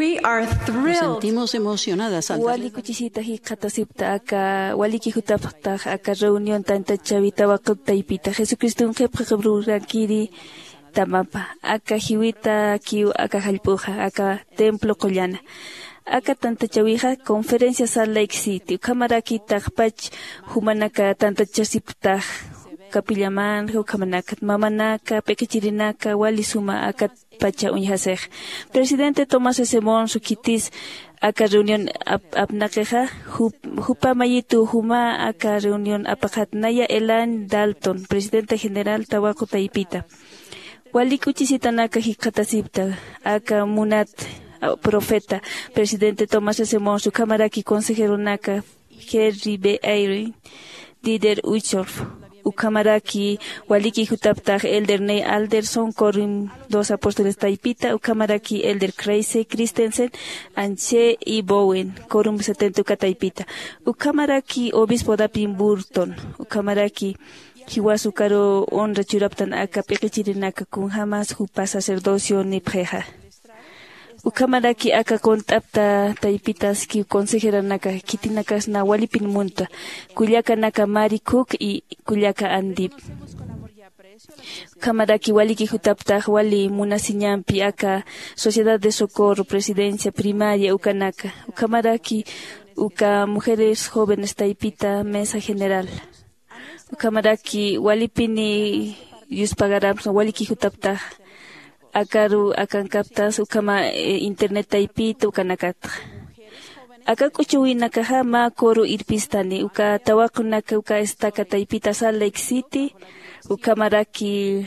We are Nos thrilled sentimos emocionadas al darle Wali kuchisita hi qatasipta aka wali ki hutapta aka reunión tanta chavita waqta ipita Jesucristo un jep rakiri tamapa aka hiwita kiu aka halpuja aka templo collana aka tanta chavija conferencia sal Lake City kamaraki taqpach humanaka tanta chasipta kapillaman hukamanaka mamanaka pekechirinaka wali suma aka pacha unhasej presidente Tomás Esemón sukitis aka reunión apnakeja hupa mayitu huma aka reunión apakatnaya Elan Dalton presidente general Tabaco Taipita wali kuchisitanaka hikatasipta aka munat profeta presidente Tomás Esemón su camaraki consejero naka Henry B. Eyring líder Uchorf Ukamaraki waliki hutaptag elder Ney Alderson Corim dos apóstoles Taipita Ukamaraki elder Kreise Christensen Anche y Bowen Corum 70 Taipita Ukamaraki obispo Dapin Burton Ukamaraki Hiwasukaro honra churaptan aka pekechirinaka kun jamás hupa sacerdocio ni preja Ukamaraki aka contapta Taipitas ki consejera naka kitinakas na walipin munta Kulyaka naka Mari Cook y Kulyaka Andip Ukamaraki waliki hutapta wali munasiñampi aka Sociedad de Socorro Presidencia Primaria Ukanaka Ukamaraki uka Mujeres Jóvenes Taipita Mesa General Ukamaraki walipini yuspagaram waliki hutapta akaru akankaptas ukama internet Taipita ukanakat akakuchuwinaka hama koru irpistani uka tawakunaka uka estaka Taipita Salt Lake City ukamaraki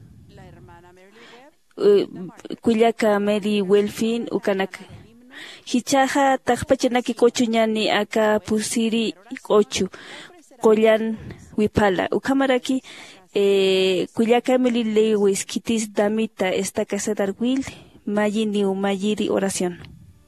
kullaka Mary Welfin ukanaka hichaja taqpachanaki kochuñani aka pusiri ochu kollan wipala ukamaraki Kulyaka Emily Lewis Kitis Damita esta casa Darwil Mayini o Mayiri oración.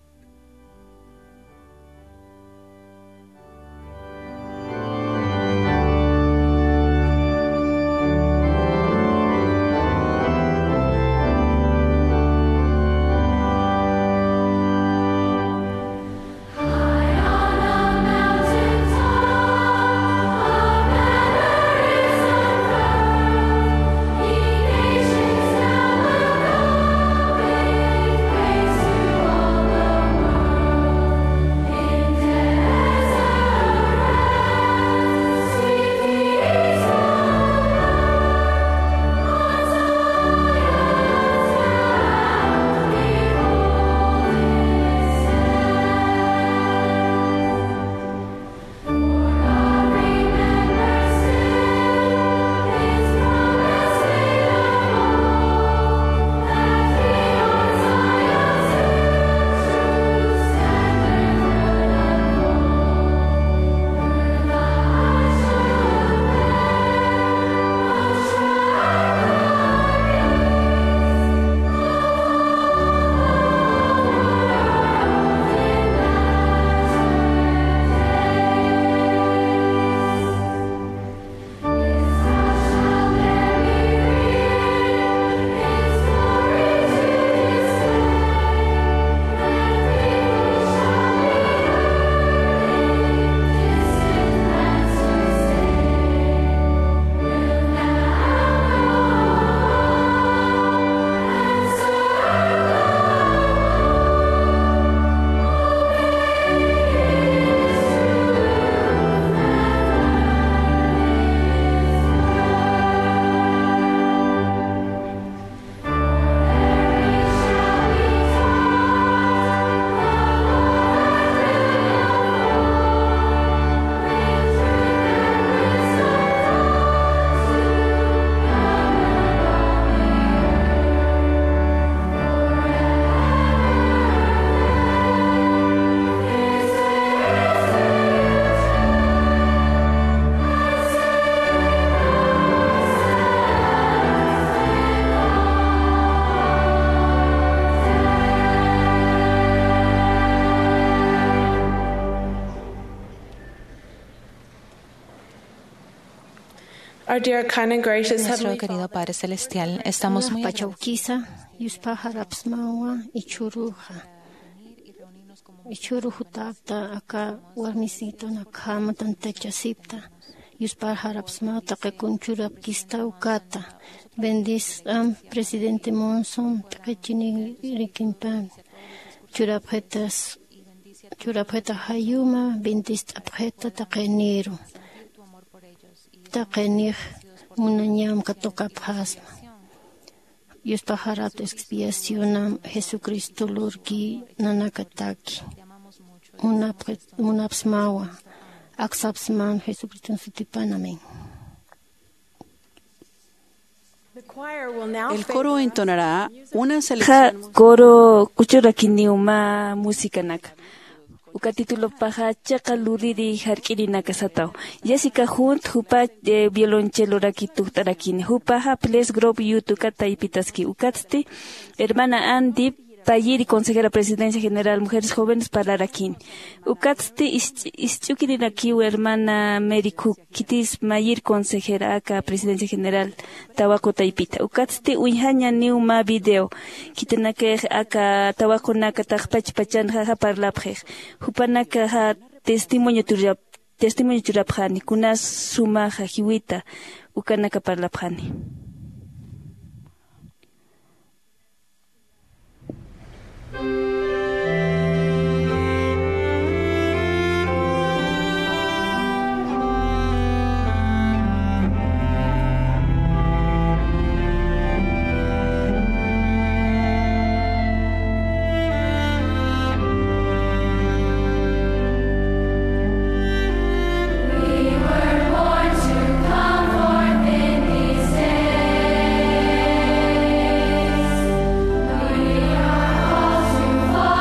Our dear, kind and gracious Nuestro Heavenly querido Padre Celestial, estamos muy Pachauquisa, Yuspahara Psmawa y Churuja. Ichuru hutakta aka warmisito na kama tantecha sipta. Yuspar harapsmata kekunchurap kista ukata. Bendis presidente Monson takechini rikimpan. Churapeta hayuma bendis tapjeta takeniro. Takenir munanyam katoka pasma. Yuspar harap expiacionam Jesucristo lurki nanakataki. Munapsmawa. Aksapsman Jesucristo sutipan. Amén. El coro entonará una selección. Coro kuchurakiniuma música naka. Uka título paja chaka luriri harkiri naka satao. Jessica Hunt hupa violonchelo rakitu tarakini. Hupa ha ples group yutuka taipitaski. Ukatsti hermana Andy Payiri, consejera Presidencia General Mujeres Jóvenes para Araquín. Ukatsti ischukiraki hermana Meriku Kitis Mayir, consejera acá Presidencia General Tabaco Taipita. Ukatsti uñhaña niuma video. Kitenake acá Tabaco naka tajpachpachan jaja parlapje. Hupanaka ha testimonio turapjani. Kunas suma jajiwita. Ukanaka parlapjani. Fall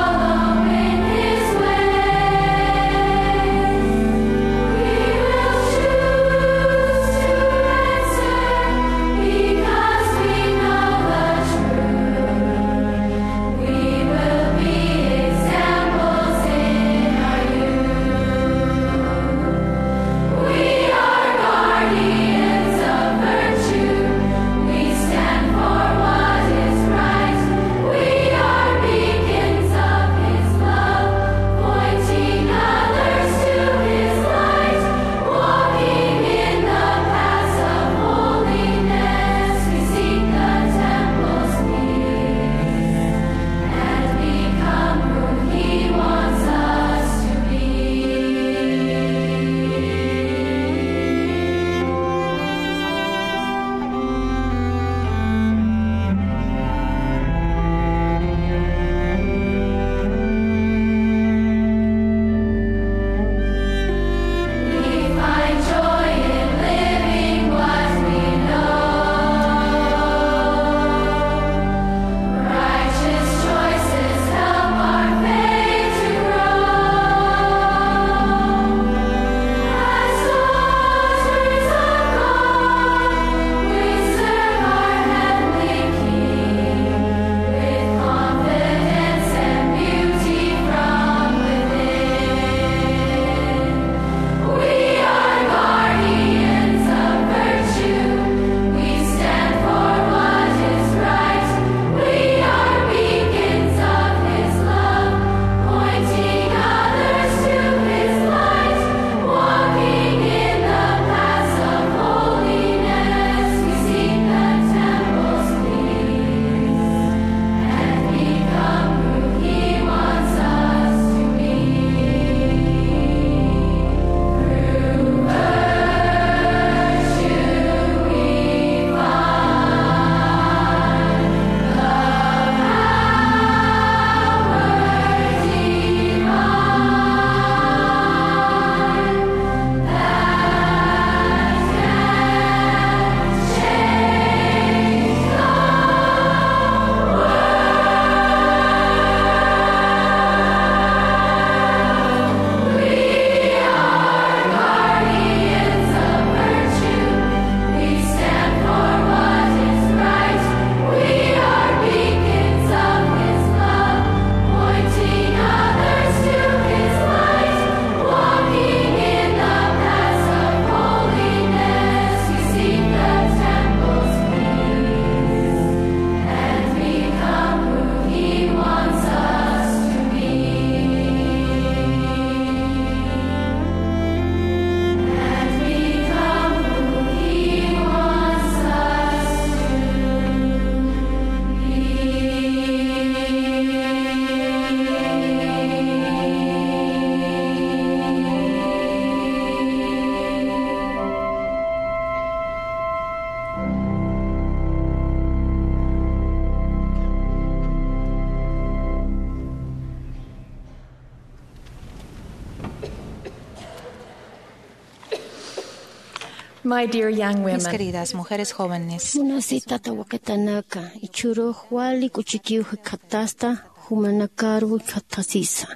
My dear young Mis women, queridas mujeres jóvenes, Munasita tawaketanaka, ichuro wali kuchikiu katasta, humanakaru katasisa.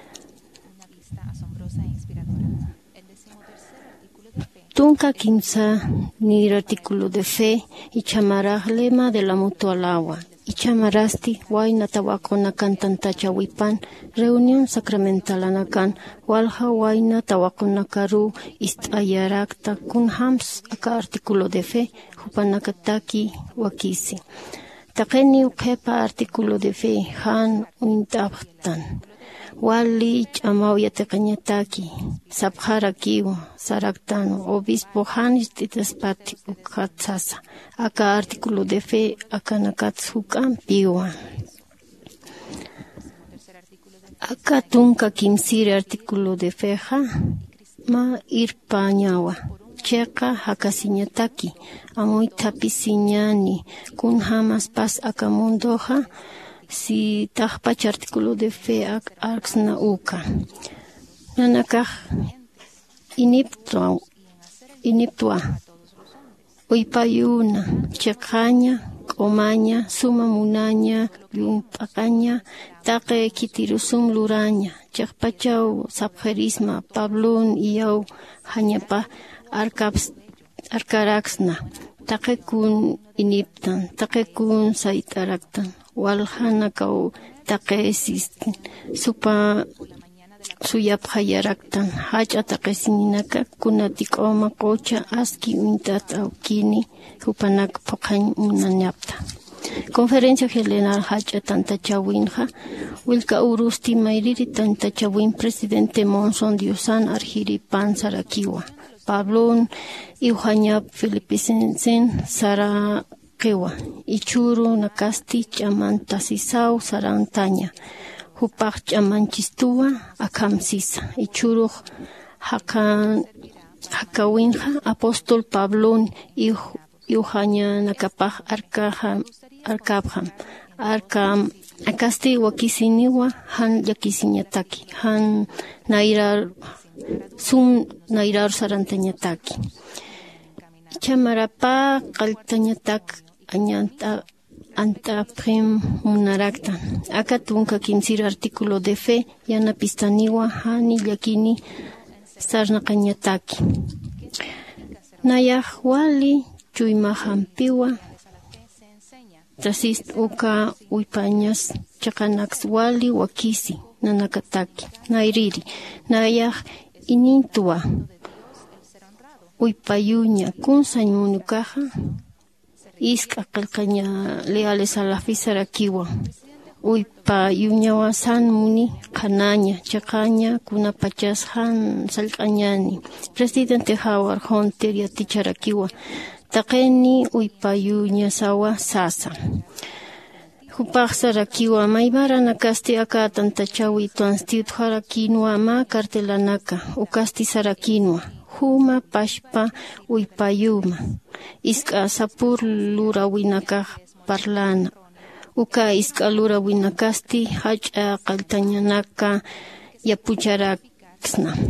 Tunka kimsa ni artículo de fe y chamaraj lema de la mutualagua. Y chamarasti waina tawakona cantantacha wipan reunión sacramental anakan walha waina tawakona karu istayarakta kun hams aka artículo de fe hupanakataki wakisi. Takeni ukepa artículo de fe han uintaptan. Wali chamauya tecañataki, sabjara kiwa, saraktano, obispo Janis titaspati ukatsasa, aka artículo de fe, aka nakatsukan piwa. Aka tunka kimsiri artículo de fe ma irpañawa, checa hakasiñataki, amuy tapisiñani, kun hamas pas aka mundoja, si tajpach artículo de fe aksna uka. Nanakaj iniptua. Uipayuna, chekaña, komaña, suma munaña, yumpakaña, take kitirusum luraña, chekpachau sabjerisma, pablun iyau, hañapa, arkaraksna, take kun iniptan, take kun saitaraktan. Walhanakau takesis supa suyaphayaraktan hacha takesinaka kunatikoma kocha aski uintata kini hupanak pokañ munanyapta. Conferencia General hacha tantachawinja wilka urusti mayriri tantachawin presidente Monson Diosan arjiri pan sarakiwa Pablon Iuhanyap Filipisensen Sara Kewa, ichuru nakasti chaman tasisau sarantaña, hupach chaman chistua akamsisa, ichuru hakawinja apóstol Pablon iuhaña nakapaj arkabham, akasti wakisiniwa han yakisiñataki, han nairar sarantañataki. Chamarapa qaltañatak añanta antaprim munarakta. Aka tunka kimsir artículo de fe yana pistaniwa hani yakini sarnaqañataki. Nayaj wali chuymahampiwa tasis uka uipañas chaqanax wali wakisi nanakataki nairiri nayaj inintua uipayuña kun sañmunukaja iska qalqaña leales a la fisarakiwa uipayuñawa san muni qanaña chaqaña kunapachas han salqañani presidente Howard Hunter yaticharakiwa taqeni uipayuña sawa sasa hupaq sarakiwa maybara nakasti aka tantachawi tuanstiut harakinwa ma kartelanaka ukasti sarakinwa huma pashpa uipayuma iska sapur lura winaka parlana uka iska lura winakasti hacha qaltañanaka yapucharaksna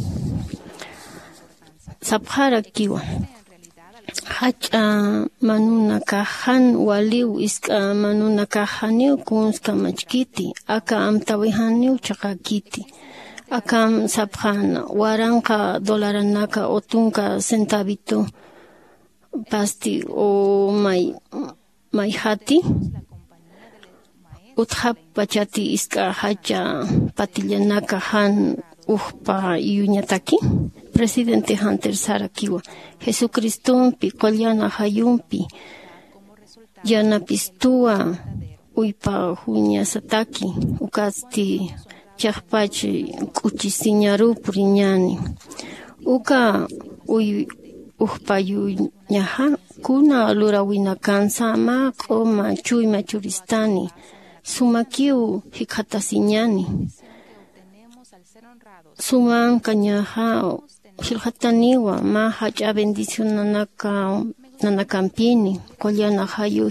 sabhara kiwa hacha manunaka han waliu iska manunaka haniu kunska machkiti aka amtawi haniu chaqakiti akam sabhana waranqa dolaranaka otunka centavito pasti o may hati uthap pachati iska hacha patillanaka han uhpa yuñataki presidente Hunter Sarakiwa Jesucristumpi qollana hayumpi yanapistua uypa huñasataki ukasti chaqpachi kuchisiñaru puriñani uka uhpayuñaha kuna lurawina kansa ma qoma chuyma churistani sumakiu hikhatasiñani suman kañaha hilhataniwa ma hacha bendición nanakampini qollana hayu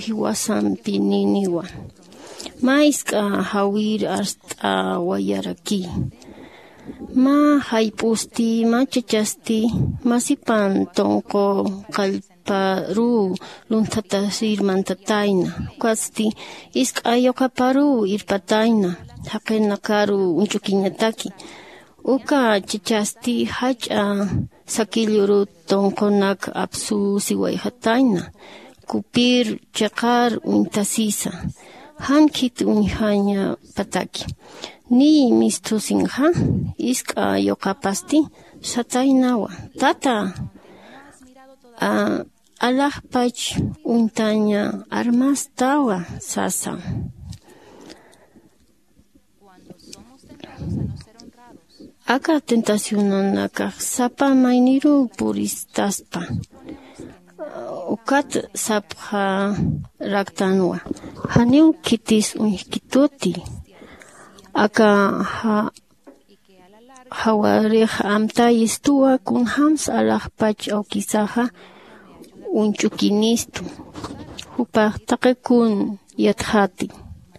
hiwasampininiwa maiska hawir hasta wayaraki Ma haypusti, ma chachasti, masipan tonko kalparu luntata sirmantataina. Kwasti iskayoka paru irpataina. Hakena karu unchukiñataki. Uka chachasti hacha sakiluru tonkonak apsu siwayhataina. Kupir chakar untasisa. Hankit unhanya pataki. Ni misto sinha, iska yokapasti, satainawa. Tata, alahpach untanya armastawa sasa. Aka tentacionanaka sapa mainiru puristaspa. Ukat sapha raktanwa. Haniu kitis unkituti. Aka hawarih amta istua kun hams alahpach aukisaha unchukinistu. Hupah takekun yathati.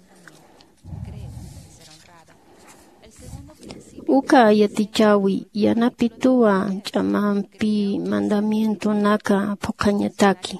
Uka yatichawi yanapitua chamampi mandamiento naka pokañataki.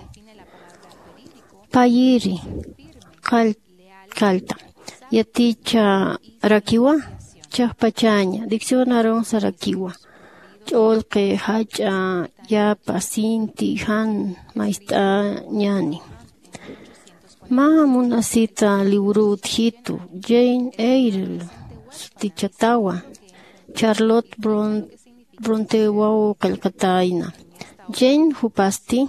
Payiri kalta. Yaticha rakiwa chahpachaña diccionaron sarakiwa. Cholke hacha yapa sinti han maista ñani. Ma munasita libru hitu Jane Eyre tichatawa. Charlotte Bronte wau Calcataina. Jane hupasti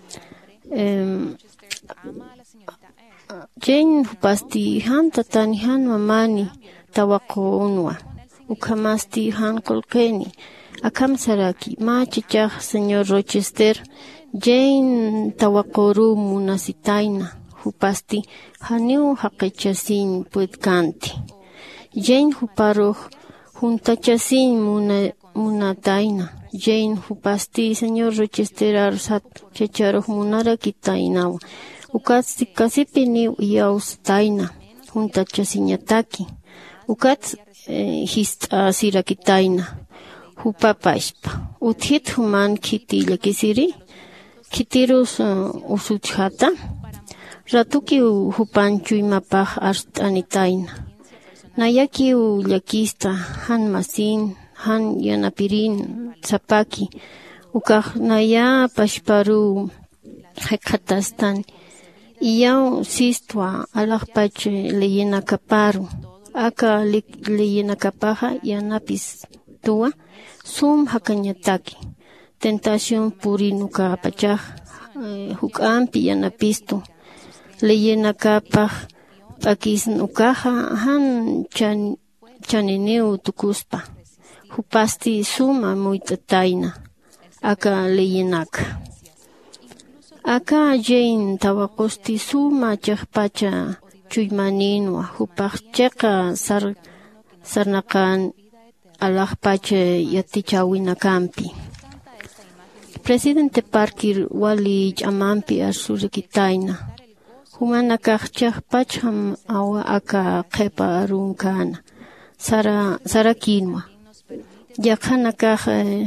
han tatani han mamani tawako unwa. Ukamasti han kolkeni. Akam saraki ma chichah señor Rochester. Jane tawakoru munasitaina. Hupasti haniu hakechasin puedkanti. Jane huparuh juntachasin munataina. Jane hupasti señor Rochester arsat chacharuh munara kitainawa. Ukat kasipini uyaustaina juntachasiñataki. Ukat sirakitaina. Hupapashpa. Uthit human kitilla kisiri. Kitirus usuchata. Ratuki hupanchu imapaj arstanitaina. Nayaki yakista han masin han yanapirin zapaki. Ukah naya pashparu hekatastan. Iyau sistwa alahpache leyena kaparu. Aka leyena kapaja yanapis tua sum hakanyataki. Tentación purinuka pachaj hukampi yanapistu. Leyena kapaj pakis nukaha han chanineu tukuspa. Hupasti suma muitataina. Aka leyenaka. Aka Jane tawakosti suma chahpacha chuymaninwa. Hupacheka sarnakan alahpacha yatichawinakampi. Presidente Parker wali chamampi asurikitaina. Humanakah chahpacham awa aka kepa arunkana. Sarakinwa. Yakhanakah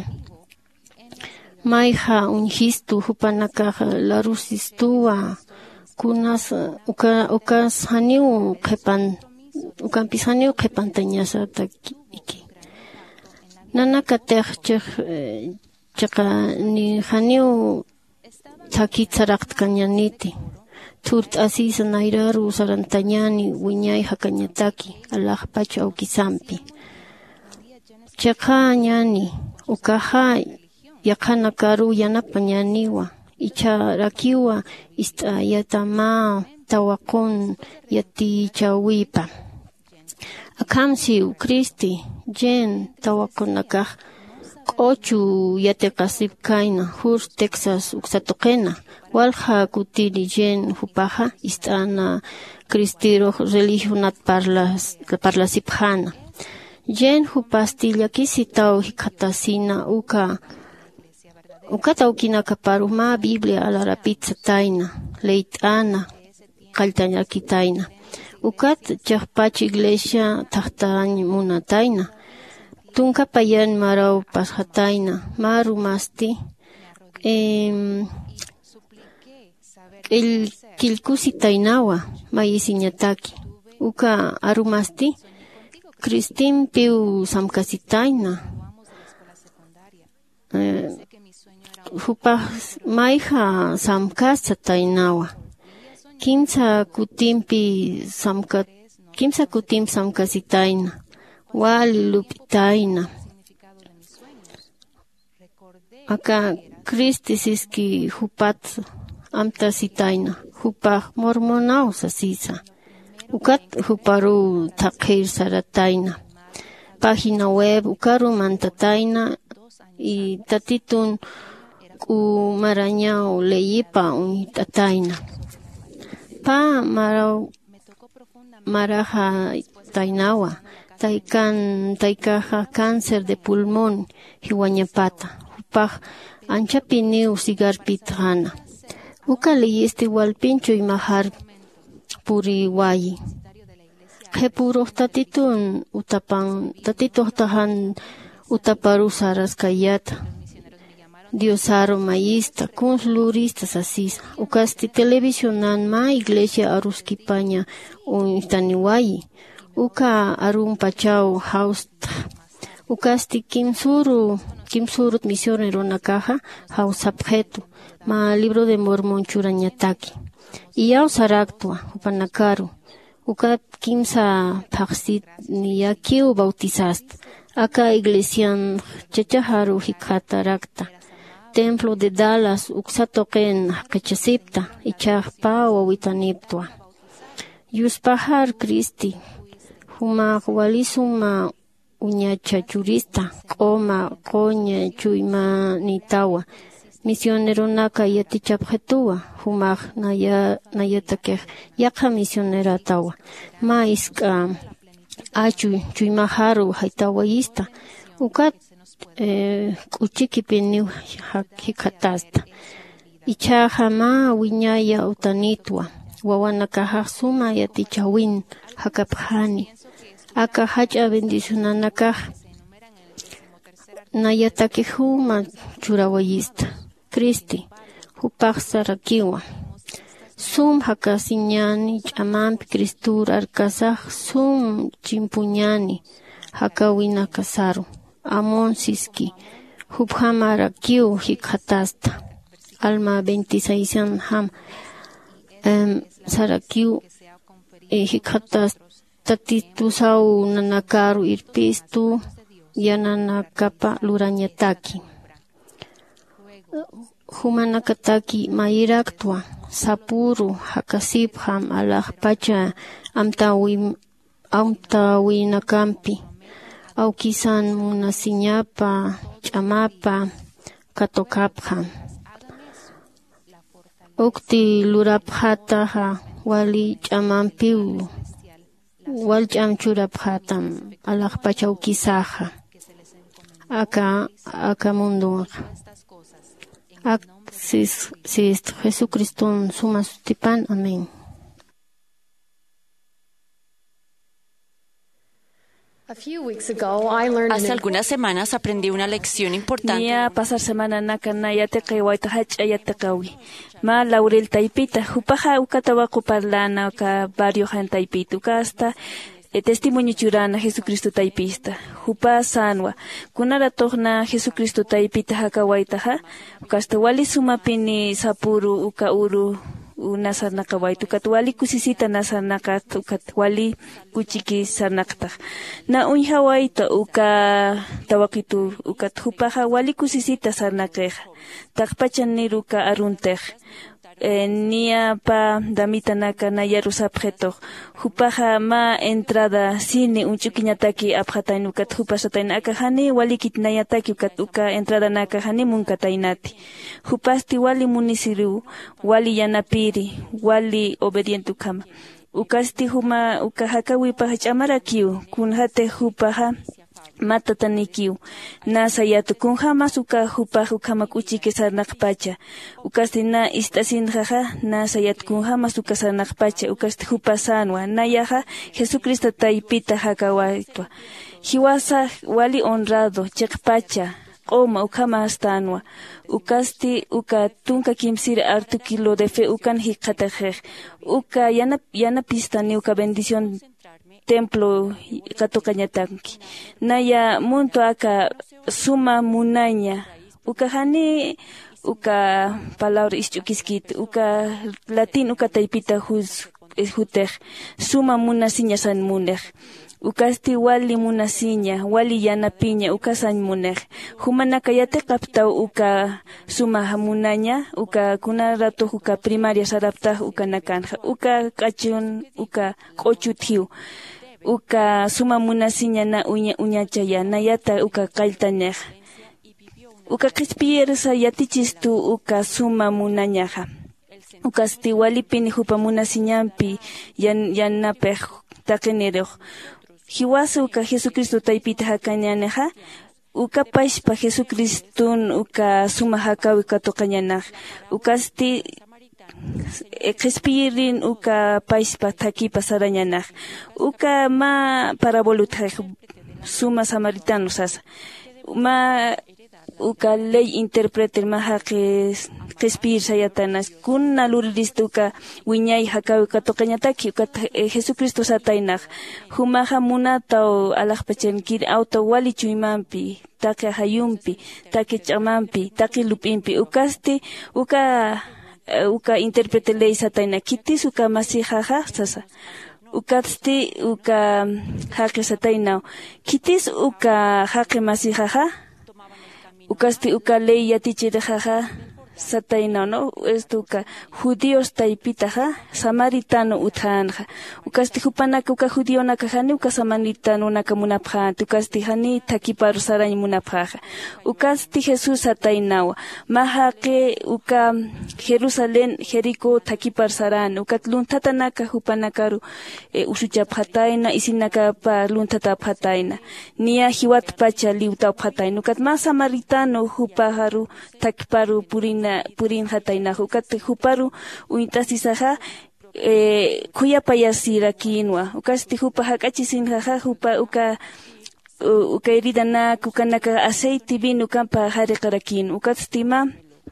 Maiha unhistu hupanakah larusistua kunas ukas haniu ukampis haniu kepantañasa iki. Nanakateh chaka ni haniu takitsarakt kanyaniti. Turt asisa nairaru sarantañani wiñay hakanyataki alahpacha aukisampi. Chaka ñani ukaha yakana karu yanapañaniwa. Icharakiwa yatama tawakon yatichawipa. Akamsi ukristi Jen tawakonakah ochu yatekasipkaina hur Texas uksatokena. Walha kutili Jen hupaja istana kristiro religionat parlasipjana. Jen hupastilla kisitao hikatasina ukata ukina kaparuma Biblia alarapitza taina leitana kaltañakitaina. Ukat chahpachi iglesia tahtañ munataina. tunka payan marau pasjataina maru masti el kilkusi tainawa mayisiñataki uka arumasti Cristin piu samkasitaina hupas maija samkasa tainawa kimsa kutim samkasitaina wali lupitaina aka Cristi siski hupat amta sitaina hupah mormonau sasisa ukat huparu takhir sarataina página web ukaru mantataina y tatitun ku marañao leyipa unitataina pa maraja tainawa taikaja cáncer de pulmón hiwañapata hupaj anchapiniu sigarpitjana uka leyiste walpincho imahar puri wayi Jepuro tatitun tahan utaparu saras kayata Diosaro maísta consuluristas asís ukasti televisionan ma iglesia aruskipaña unitaniwayi uka arun pachao haust ukasti kimsurut misionero nakaja haus objeto ma libro de Mormón churañataki iyao saraktua upanakaru ukat kimsa paksit niyakiu bautizast aka iglesian chachaharu hikatarakta templo de Dallas uksatoken kachasipta ichajpa wawitaniptua yuspahar Cristi huma walisuma uñacha churista koma koña chuyma nitawa misionero naka yatichapjetua humaj nayatakej yakha misionera tawa maiska achu chuymaharu haitawayista ukat kuchiki peniu hikatasta ichaja ma wiñaya utanitwa wawanakaja suma yatichawin hakapjani aka hacha bendicionanakaj nayatakejuma churawayista Cristi hupaj sarakiwa sum hakasiñani ch'amanpi Cristur arkasaj sum chimpuñani hakawina kasaru amon siski huphamarakiu hikhatasta alma 26 ham sarakiu hikhatasta tatitusau nanakaru irpistu yananakapa lurañataki humanakataki mayiraktwa sapuru hakasipjam alajpacha amtawinakampi aukisan munasiñapa ch'amapa katokapjam ukti lurapjataja wali ch'amanpiu wal ch'amchurapjatam alajpacha ukisaja aka mundo Jesucristo suma sustipan. Amén. Hace algunas semanas aprendí una lección importante. Nia pasar semana nakanaya teqewaita hachaya teqawi. Ma laurel taipita hupaja ukatawaku parlana ka barrio han taipitu kasta testimonio churana Jesucristo taipista hupa sanwa kunara tohna Jesucristo taipita hakawaitaha kasta wali sumapini sapuru uka uru unasarna kawaitu katwali kusisita nasarnaka katwali kuchiki sarnakta na unhawaita uka tawakitu ukat hupaha wali kusisita sarnakeja takpachan niruka aruntej nia pa damita naka na yarusapjeto hupaja ma entrada cine unchukiñataki apjatainu kat hupasataina akajani wali kitnayataki ukat uka entrada nakajani munkatainati hupasti wali munisiru wali yanapiri wali obedientu kama ukasti huma ukahakawi pahach amarakiu kunhate hupaja matatanikiu nasa yatukunjamas uka hupaj ukama kuchiki sarnaqpacha ukasti na istasinjaja nasa yatukunjamas uka sarnaqpacha ukasti hupasanwa nayaja Jesucristo taipita hakawaitwa hiwasa wali honrado chiqpacha qoma ukama astanwa ukasti uka tunka kimsir hartu kilo de fe ukan hiqatajej uka yana pistani uka bendición templo katukañatanki naya munto aka suma munaña uka hani uka palabra ischukisquit uka latín uka taipita jutej suma munasiña san munej ukasti wali munasiña wali yanapiña uka san munej humanaka yate kaptaw uka suma munaña uka kunarato uka primaria sarapta uka nakanja uka kachun uka qochutiu uka suma munasiña na uñachaya na yata uka kaltañej uka qispiersa yatichistu uka suma munañaja ukasti walipini hupa munasiñampi yanapej taqinerej hiwasa uka Jesucristo taipita hakañaneja uka paishpa Jesucristun uka suma hakawi katuqañanaj ukasti qispirin uka paishpa takipa sarañanaj uka ma parabolutej suma samaritano sasa ma uka ley interpreter maha qispir sayatanas kunna luriristu uka wiñay hakawi katuqañataki uka Jesucristo sataynaj humaja munataw alaqpachankir auto wali chuymampi taki hayumpi taki ch'amanpi taki lupinpi ukasti uka interprete ley satayna kitis uka masijaja sasa ukasti uka haqi satayna kitis uka haqi masijaja ukasti uka ley yatichirajaja satayna no esto uka judíos taipitaja samaritano uthanja ukasti hupanaka uka judío nakajani uka samaritano nakamunapja ukasti hani takiparu sarañ munapja ukasti Jesús sataynawa mahaqe uka Jerusalén Jericó takipar saran uka luntata naka hupanakaru usuchapjatayna isinaka pa luntata pjatayna nia hiwat pacha liuta pjatayna ukat ma samaritano hupajaru takiparu purin hatayna ukat huparu uintasisaja kuyapayasira kinwa ukasti hupa hakachisinjaja hupa uka herida na kukanaka aceite vino kampa hariqarakin ukastima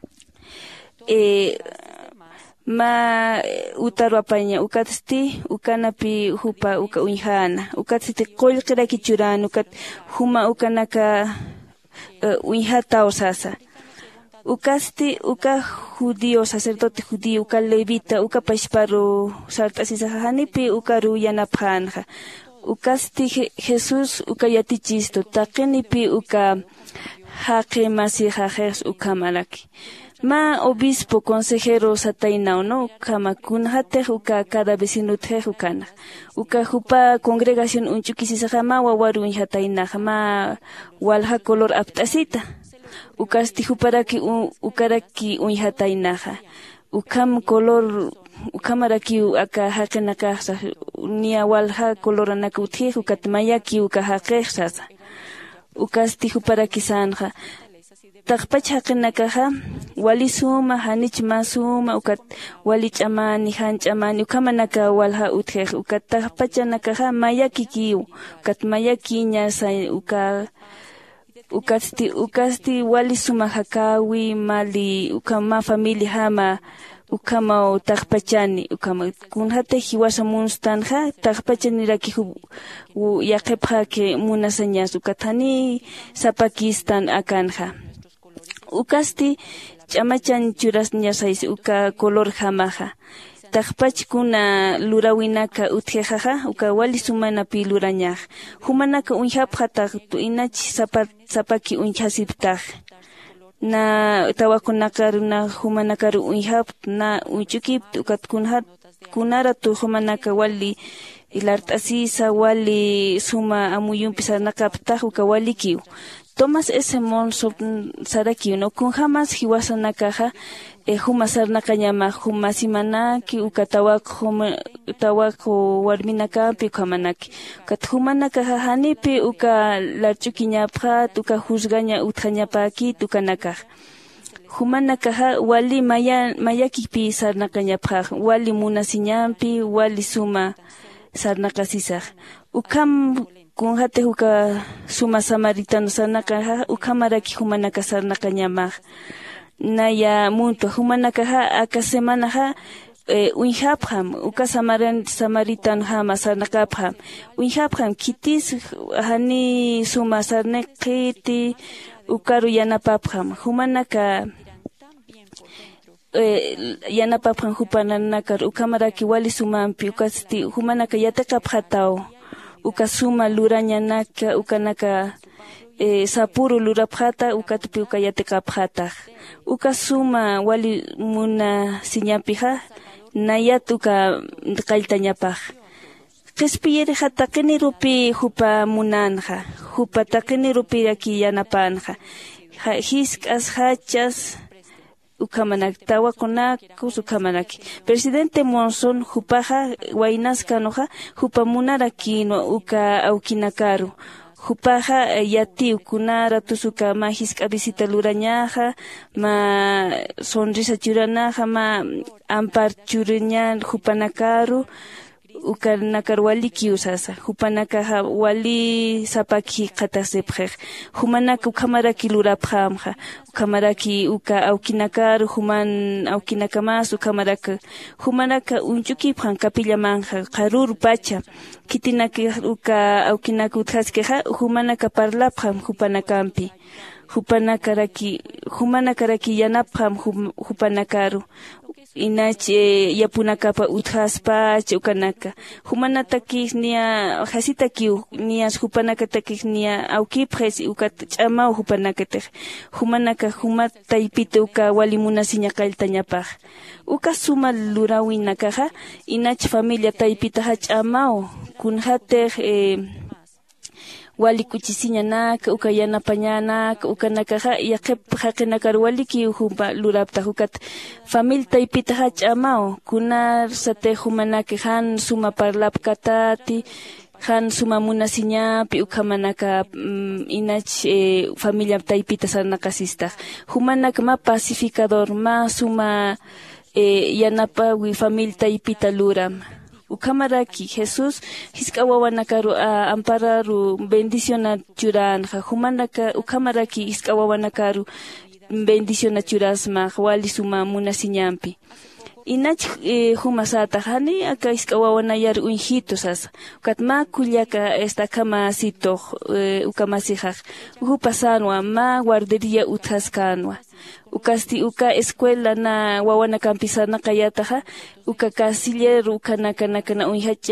ma utaruapaña ukasti ukanapi hupa uka uñhana ukasti qollqiraki churan ukat huma ukanaka uñhata osasa ukasti uka judío sacerdote judío uka levita uka paishparu sartasisajanipi ukaru yanapanja ukasti Jesús uka yatichisto taqinipi uka haqi masijajes uka malaki ma obispo consejero sataynao no kama kunhatej uka cada vecino tej ukana uka hupa congregación unchukisisaja ma wawaru unhataynaja ma walha color aptasita ukasti huparaki ukaraki unhataynaja ukam color ukamaraki aka haqinaka nia walha coloranaka utij ukatmayaki uka haqeqsasa ukasti huparaki sanja taqpach haqinakaja wali suma hanich masuma ukat wali ch'amani han ch'amani ukamanaka walha utij ukat taqpachanakaja mayaki kiu ukat mayaki ñasa ukasti wali suma hakawi mali ukama familia hama ukama taqpachani ukama kunhate hiwasa munstanja taqpachani raki yaqepja ke munasañas ukatani Zapakistan akanja ukasti ch'amachan churasñasais uka color hamaja taqpachkuna lurawinaka utjejaja uka wali sumanapi lurañaj humanaka unjapjataq tuinachi sapaki unjasiptaj na tawakunakaru na humanakaru unjap na unchukip ukat kunaratu humanaka wali ilartasisa wali suma amuyumpisa nakaptaj uka walikiu Thomas S. Monson saraki uno kun jamás hiwasanakaja humasarnakañama humasimanaki tawako warminakapi kamanaki kat humanakaja hanipi uka larchukiñapja uka juzgaña utjañapaki tukanaka humanakaja wali mayakipi sarnakañapja wali munasiñampi wali suma sarnakasisaj ukam kunjate uka suma samaritano sarnakaja ukamaraki humanaka sarnakañamaj naya muntu humanakaja aka semanaja uinjapjam uka samaritano jama sarnakapjam uinjapjam kitis hani suma sarnekiti ukaru yanapapjam humanaka yanapapjam hupananakar ukamaraki wali sumampi ukasti humanaka yatekapjataw uka suma lurañanaka ukanaka sapuru lurapjata ukatupi uka yatekapjata uka suma wali muna siñapija nayat uka qayltañapaj qespiyeri hatakini rupi hupa munanja hupa takini rupi aquí yanapanja hiskas hachas ukamanak tawakonakus ukamanaki presidente Monson hupaja wainaskanoja hupa munarakino uka aukinakaru hupaja yati ukunara tusuka ma hiska visita lurañaja ma sonrisa churanaja ma ampar churiñan hupanakaru ukanakar wali kiusasa hupanaka wali sapaki qatasepje humanaka ukamaraki lurapjamja ukamaraki uka aukinakar human aukinakamas ukamaraka humanaka unchukipjan kapillamanja qarur pacha kitinaki uka aukinaka utjaskeja humanaka parlapjam hupanakampi humanakaraki yanapjam hupanakaru inach yapunakapa uthaspa ukanaka humanataki nia hasitaki nias hupanakatakis nia aukipres ukat chama hupanakatek humanaka humataypita uka walimunasiña qayltañapaj uka suma lurawinakaja inach familia taypita hach'amao kunhatej wali kuchisiñanak uka yanapañanak ukanakaja yaqep haqinakar waliki humpa lurapta hukat famil taypita hach'amao kunar sate humanaki han suma parlapkatati han suma munasiñapi ukamanaka inach familia taypita sarnakasista humanak ma pacificador ma suma yanapawi famil taypita luram ukamaraki Jesús hiskawawanakaru ampararu bendición churanja humanaka ukamaraki hiskawawanakaru bendición churasma wali suma munasiñampi inach humasata hani aka hiskawawanayar unjitos asa ukatma kullaka esta kama sito ukamasijaj upasanwa ma guardería uthaskanwa ukasti uka escuela na wawana kampisana kayataja uka casillero ukanakana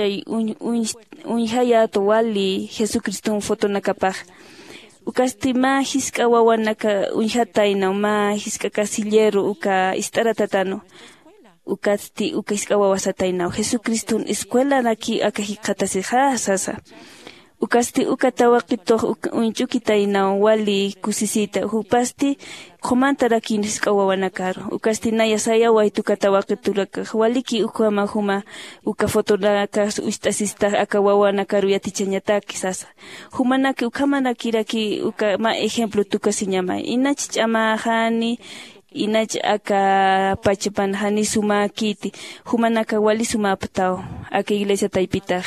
unhayato wali Jesucristo foto nakapaj ukasti ma hiska wawanaka unhataina ma hiska casillero uka istaratatano ukasti uka hiska wawasataina Jesucristo escuela naki akahikataseja sasa ukasti ukatawaqito unchukitaina wali kusisita hupasti khomantaraki niskawawanakar ukasti nayasaya waitukatawaqitulaka waliki ukama huma ukafotonaka ustasista akawawanakaru yatichañataki sasa humanaki ukamanakiraki ukama ejemplo tukasiñama inach ch'amajani inach aka pachapanjani sumakiti humanaka wali sumaptaw aka iglesia taypitaq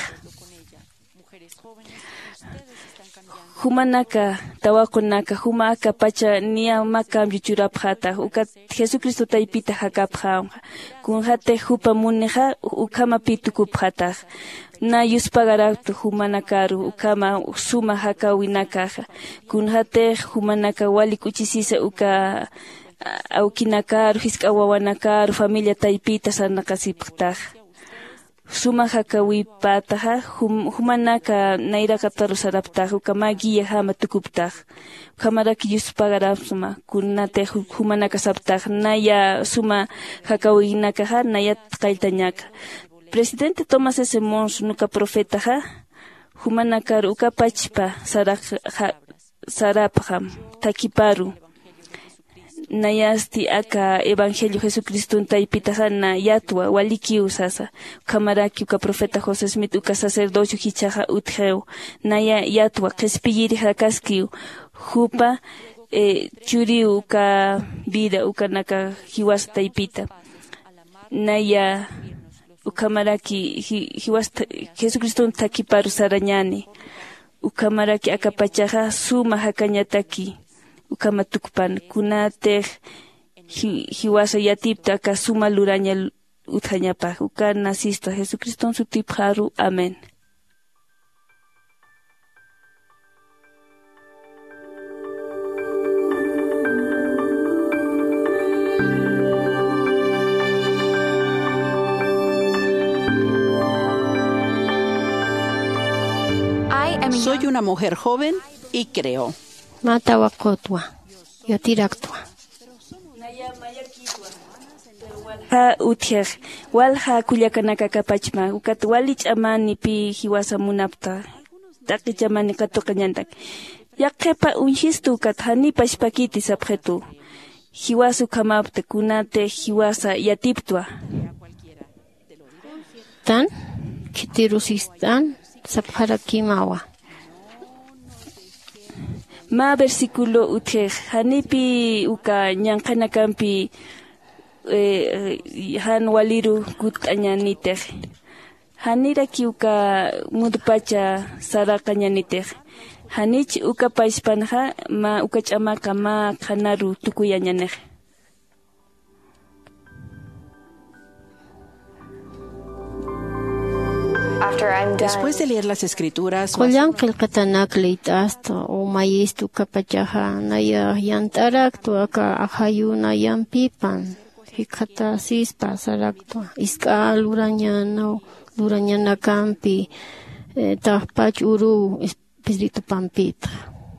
humanaka tawakunaka humaka pacha nia makambyu churapjata uka Jesucristo taypita hakapja kunjate hupa muneja ukama pitukupjata na yuspagaratu humanakaru ukama suma hakawinakaja kunjate humanaka wali kuchisisa uka aukinakaru hiskawawanakaru familia taypita sarnakasipjta suma hakawi pataha humanaka nairaka tarusarapta hukamagi hama tukupta kamaraki yuspagarapsuma kunate humanaka sapta naya suma hakawi nakaha naya qayltañaka presidente Thomas S. Monson nuka profeta humanaka uka pachpa sarak sarapjam takiparu nayasti aka evangelio Jesucristo taipitahana yatwa waliki usasa kamaraki uka profeta José Smith uka sacerdocio hichaja utjeu naya yatwa qespilliri hakaskiu hupa churi uka vida uka naka hiwas taipita naya ukamaraki hiwas Jesucristo takiparu sarañani ukamaraki akapachaja suma hakanyataki ukamatukpan kunatej hiwasa yatipta aka suma luraña utjañapa uka nasisto Jesucristo sutipjaru amén. Soy una mujer joven y creo. Matawakotwa, yatiraktua. Ha utjej, walha kuyakanaka kapachma, ukat walich amani pi hiwasa munapta, taki chamani katokanyantak. Yakepa unchistu ukat hani pashpakiti sabjetu. Hiwasu kamapte kunate hiwasa yatiptua. Tan, kitirusistan, sabjarakimawa. Ma versículo utjej, hanipi uka nyankanakampi han waliru gut añanitej. Haniraki uka mudupacha sarakañanitej. Hanich uka paispanja ma uka chamaka ma kanaru tukuyañanej. Después de leer las escrituras, Koyan kelkatanak leitasto o mayistu kapachaja naya yantaraktu aka ahayuna yampipan hikata sispa saraktu iska lurañana campi tahpach uru espíritu pampita.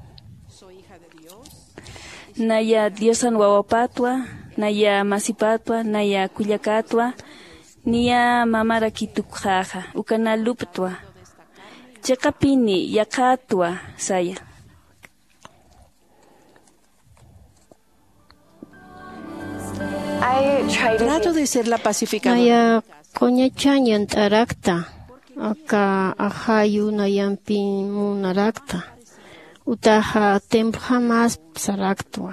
Naya diosan wawapatwa, naya masipatwa, naya kuyakatwa. Nia mamara kitukjaja, ukana luptwa. Chekapini yakatwa saya. trato de ser la pacificadora. Naya koñachanyan tarakta, aka ahayu nayampi munarakta, utaja templo jamás saraktua.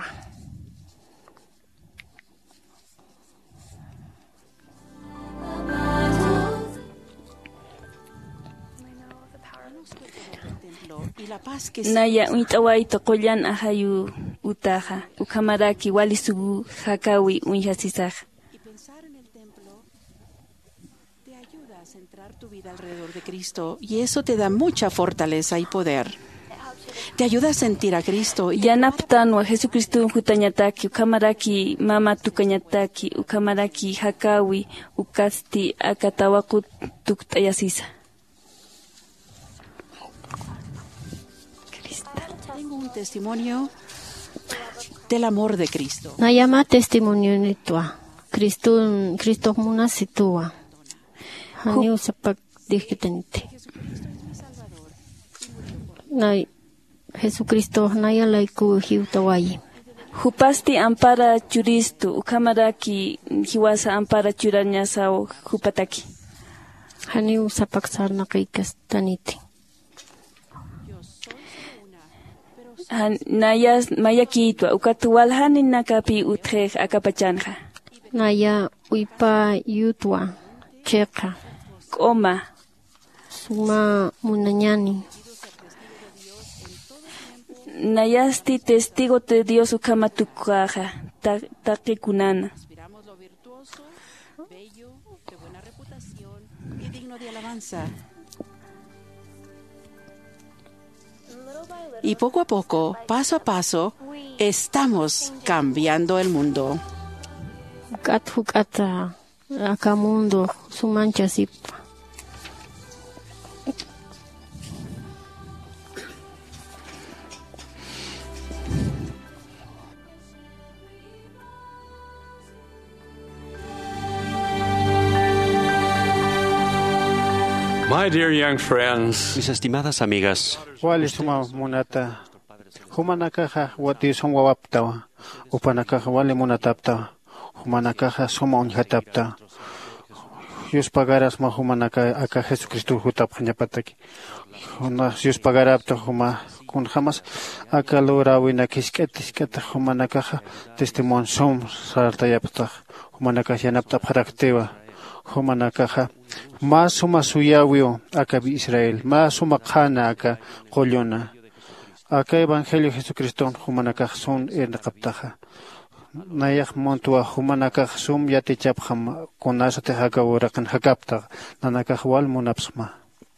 Naya uitawaito koyan ahayu utaja, ukamaraki walisugu hakawi unhasisaja. Y pensar en el templo te ayuda a centrar tu vida alrededor de Cristo y eso te da mucha fortaleza y poder. Te ayuda a sentir a Cristo. Yanaptanwa Jesucristo hutañataki, ukamaraki mama tukañataki, ukamaraki hakawi, ukasti akatawaku tuktayasisa. Tengo un testimonio del amor de Cristo. Nayama testimonio nitua. Cristo muna situa. Haniu sapak dihkitenite. Nay Jesucristo naya laiku hiutawayi. Hupasti ampara churistu, ukamaraki hiwasa ampara churañasao hupataki. Haniu sapak sarnakikas tanite. Naya mayakitwa ukatuwalhani nakapi utrej akapachanja. Naya uipa yutwa cheka. Koma. Suma munanyani. Nayasti testigo de Dios ukamatukaja. Takikunana. Inspiramos lo virtuoso, bello, de buena reputación y digno de alabanza. Y poco a poco, paso a paso, estamos cambiando el mundo. Hukata akamundo sumancha sipa. My dear young friends, mis estimadas amigas, humanakaja wati son wawaptawa upanakaja wale munataptawa humanakaja suma unhatapta Dios pagaras ma humanaka aka Jesucristo hutap hanyapataki Dios pagarapta huma kun jamás aka lorawina kiskata humanakaja testimonio som sartayapta humanaka yanapta paraktewa humanakaja más suma suyawio aka Israel más suma khana aka qollona aka evangelio Jesucristo humanakaja son kaptaja Nayak montua humanaka sum yatichap ham konasa te hakawura kan hakapta nanaka wal munapsma.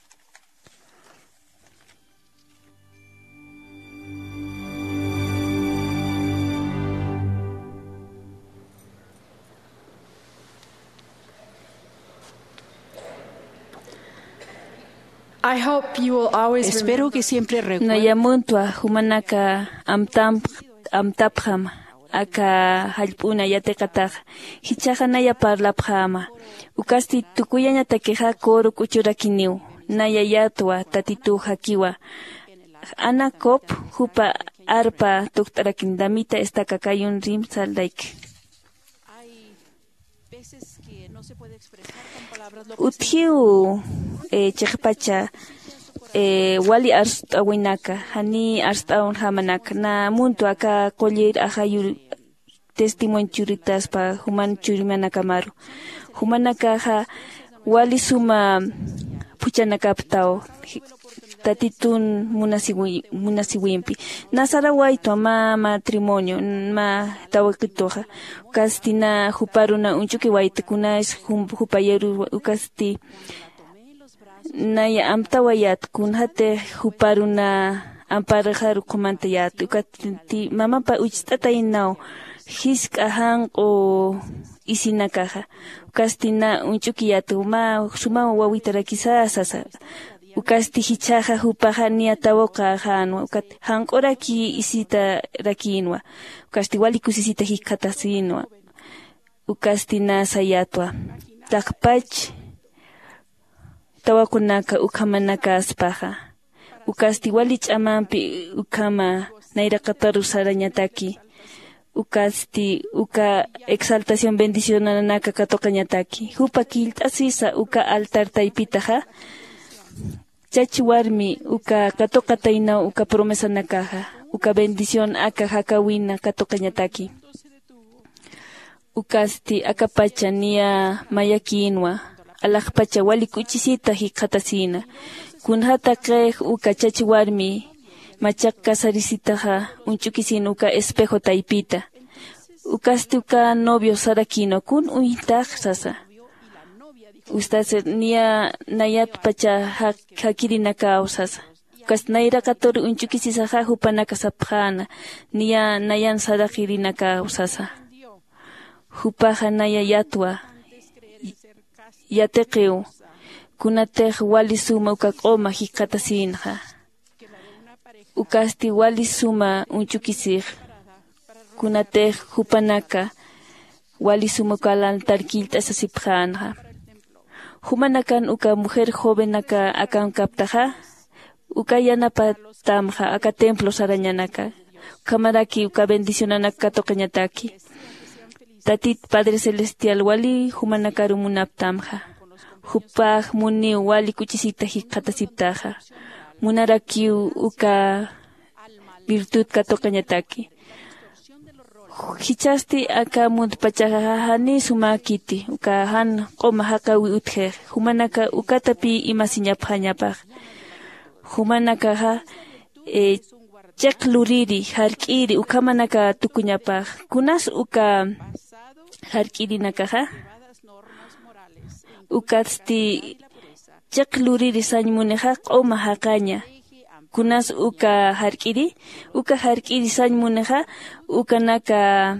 I hope you will always Espero que siempre recuerden Nayamuntua humanaka amtapham aka halpuna yatekataq hichaja naya parlaphama ukasti tukuyaña takeja koro kuchurakiniu naya yatwa tatitu hakiwa ana kop hupa arpa tuktarakin esta kakayun rim saldaik uthiu chekpacha wali arstawinaka hani arstawun hamanak na muntu aka kollir ahayu testimonio churitas pa human churimana kamaru humanaka ha wali suma puchanakaptao tatitun munasiwimpi nasara waito ma matrimonio ma tawakitoja kastina huparuna unchuki waito kuna es hupayeru ukasti Naya amtawayat kun hate huparuna amparajaru komantayat ukati mama pa uchtata inao hiska hang o isinakaja ukastina unchukiyatu ma suma wawitara kisasa ukasti hichaja hupaja ni atawoka hanwa ukat hangoraki isita rakinwa ukasti wali kusisita hikatasinwa ukastina sayatwa takpach tawakunaka ukamanaka aspaja ukasti walich amampi ukama nairaqataru sarañataki ukasti uka exaltación bendición anaka katoqañataki hupa kilt'asisa uka altar taypitaja chachiwarmi uka katoqatayna uka promesa nakaja uka bendición aka hakawina katoqañataki ukasti akapacha niya mayakinwa alaqpacha wali kuchisita hiqatasina kunhata qeq uka chachiwarmi machakka sarisitaja unchukisin uka espejo taypita ukasti uka novio sarakino kun uintaq sasa ustase niya nayat pacha hakirinaka usasa ukas nairaqatori unchukisisaja hupanaka sapjana niya nayan sarakirinaka usasa hupaja naya yatwa yateqiu kunatej wali suma uka q'oma hiqatasinja ukasti wali suma unchukisij kunatej hupanaka wali suma uka altar kilt'asasipjanja humanakan uka mujer joven aka akan kaptaja uka yanapatamja aka templo sarañanaka kamaraki uka bendicionanaka toqañataki Tatit Padre Celestial wali humanakaru munaptamja. Hupaj muni wali kuchisita hiqatasiptaja. Munarakiu uka virtud katoqañataki. Hichasti aka muntpachaja hani sumakiti uka han qoma hakawi utje. Humanaka ukatapi imasiñapjañapaj. Humanaka ha chaqluriri hark'iri ukamanaka tukuñapaj. Kunas uka hark'iri nakaja ukasti chaqluriri sañmuneja q'oma haqaña kunas uka hark'iri sañmuneja ukanaka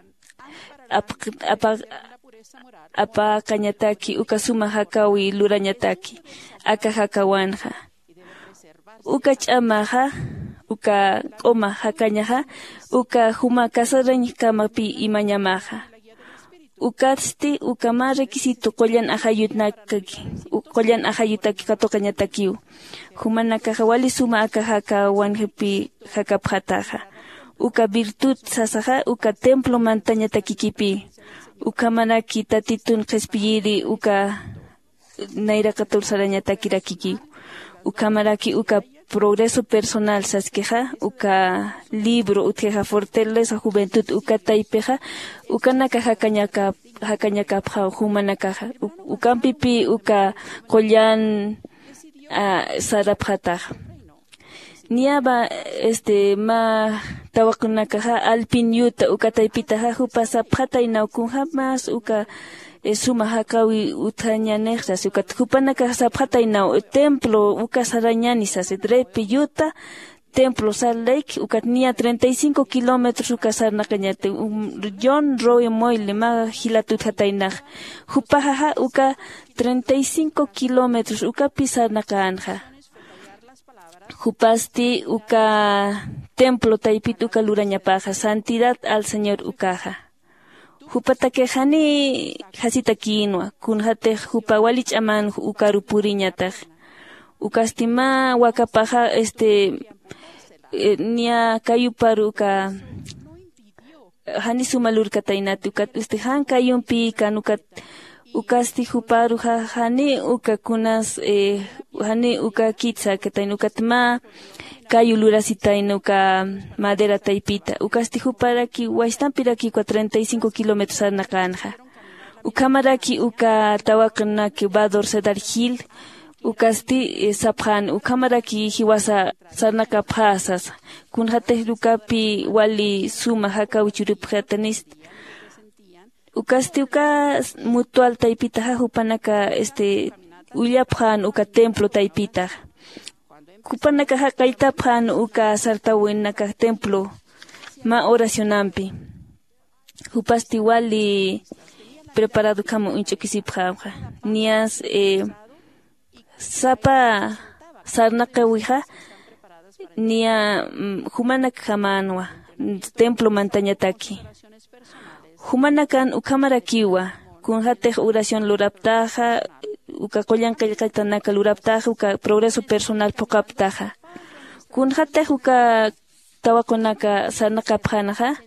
apaqañataki uka suma hakawi lurañataki aka hakawanja uka ch'amaja uka q'oma haqañaja uka huma kasarañ kamapi imañamaja ukasti ukama requisito qollan ajayutaki katoqañatakiu humanaka wali suma akajaka wanjepi jakapjataja uka virtud sasaja uka templo mantañatakikipi ukamanaki tatitun qespiyiri uka nairaka tursarañatakirakiki ukamaraki uka progreso personal sasqueja uka libro utjeja fortaleza juventud uka taipeja ukanaka hakanyaka humanaka ukampipi uka qollan sarapjata niaba ma tawakunaka alpinyuta uka taipita hupasa pjata inaukunja mas uka suma hakawi utañanexas uka hupanaka sapjata inau templo uka sarañanisas drepi yuta templo Salt Lake uka nia 35 kilómetros uka sarnaqañate John Roy Moyle ma hilatut hatainaj hupajaja uka 35 kilómetros uka pisarnaqanja hupasti uka templo taipit uka lurañapaja santidad al Señor ukaja hupatakejani hasita kinwa kunjate hupawalich aman ukarupuriñataj ukastima wakapaja nia kayuparu uka hani sumalurkatainati uka han kayumpi kanukat ukasti huparu hani uka kunas hani uka kitsa katain ukatma kayulurasitaina uka madera taipita ukasti huparaki waistampiraki 35 kilómetros arnaqanja ukamaraki uka tawaqnaki Bador Cedar Hill ukasti saphan ukamaraki hiwasa sarnaka phasas kunjate lukapi wali suma hakauchurupjatanis ukasti uka mutual taipita hupanaka uyaphan uka templo taipita kupanaka hakaitaphan uka sartawinaka templo ma oracionampi hupasti wali preparado kama unchokisipja nias sapa sarnaqawija nia humanak jamanwa templo mantañataki humanakan ukamarakiwa kunjate oración luraptaja uka qollan qillqaytanaka luraptaja uka progreso personal pokaptaja kunjate uka tawakunaka sarnaqapjanaja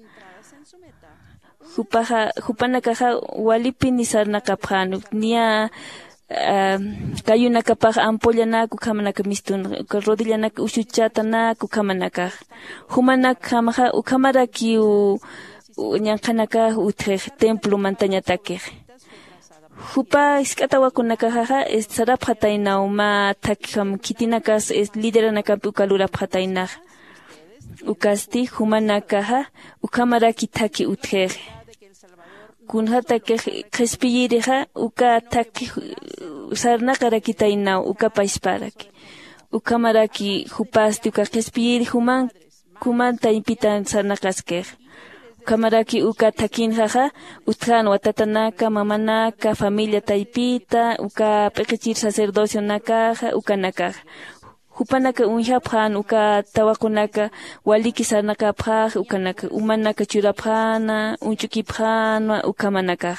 hupanakaja walipini sarnaqapjanu nia kayunakapaja ampollanaku kamanaka mistun rodillanaka ushuchatanaka kamanaka humanakamaja ukamarakiu ñanqanaka utej templo mantañatake hupa iskatawakunakaja sarapjatainaw ma takam kitinakas lideranaka ukalurapjatainaj ukasti humanakaja ukamaraki taki utej kunjata que qespiyiriqa uka taki sarnaqarakitainaw uka paisparaki ukamaraki hupasti uka qespiyiri kuman taypitan sarnaqaskej ukamaraki uka takinjaja utjan watatanaka mamanaka familia taypita uka p'iqichir sacerdocio nakaja ukanakaja hupanaka unjapjan uka tawakunaka waliki sarnaqapjaj ukanaka umanaka churapjana unchukipjanwa ukamanaka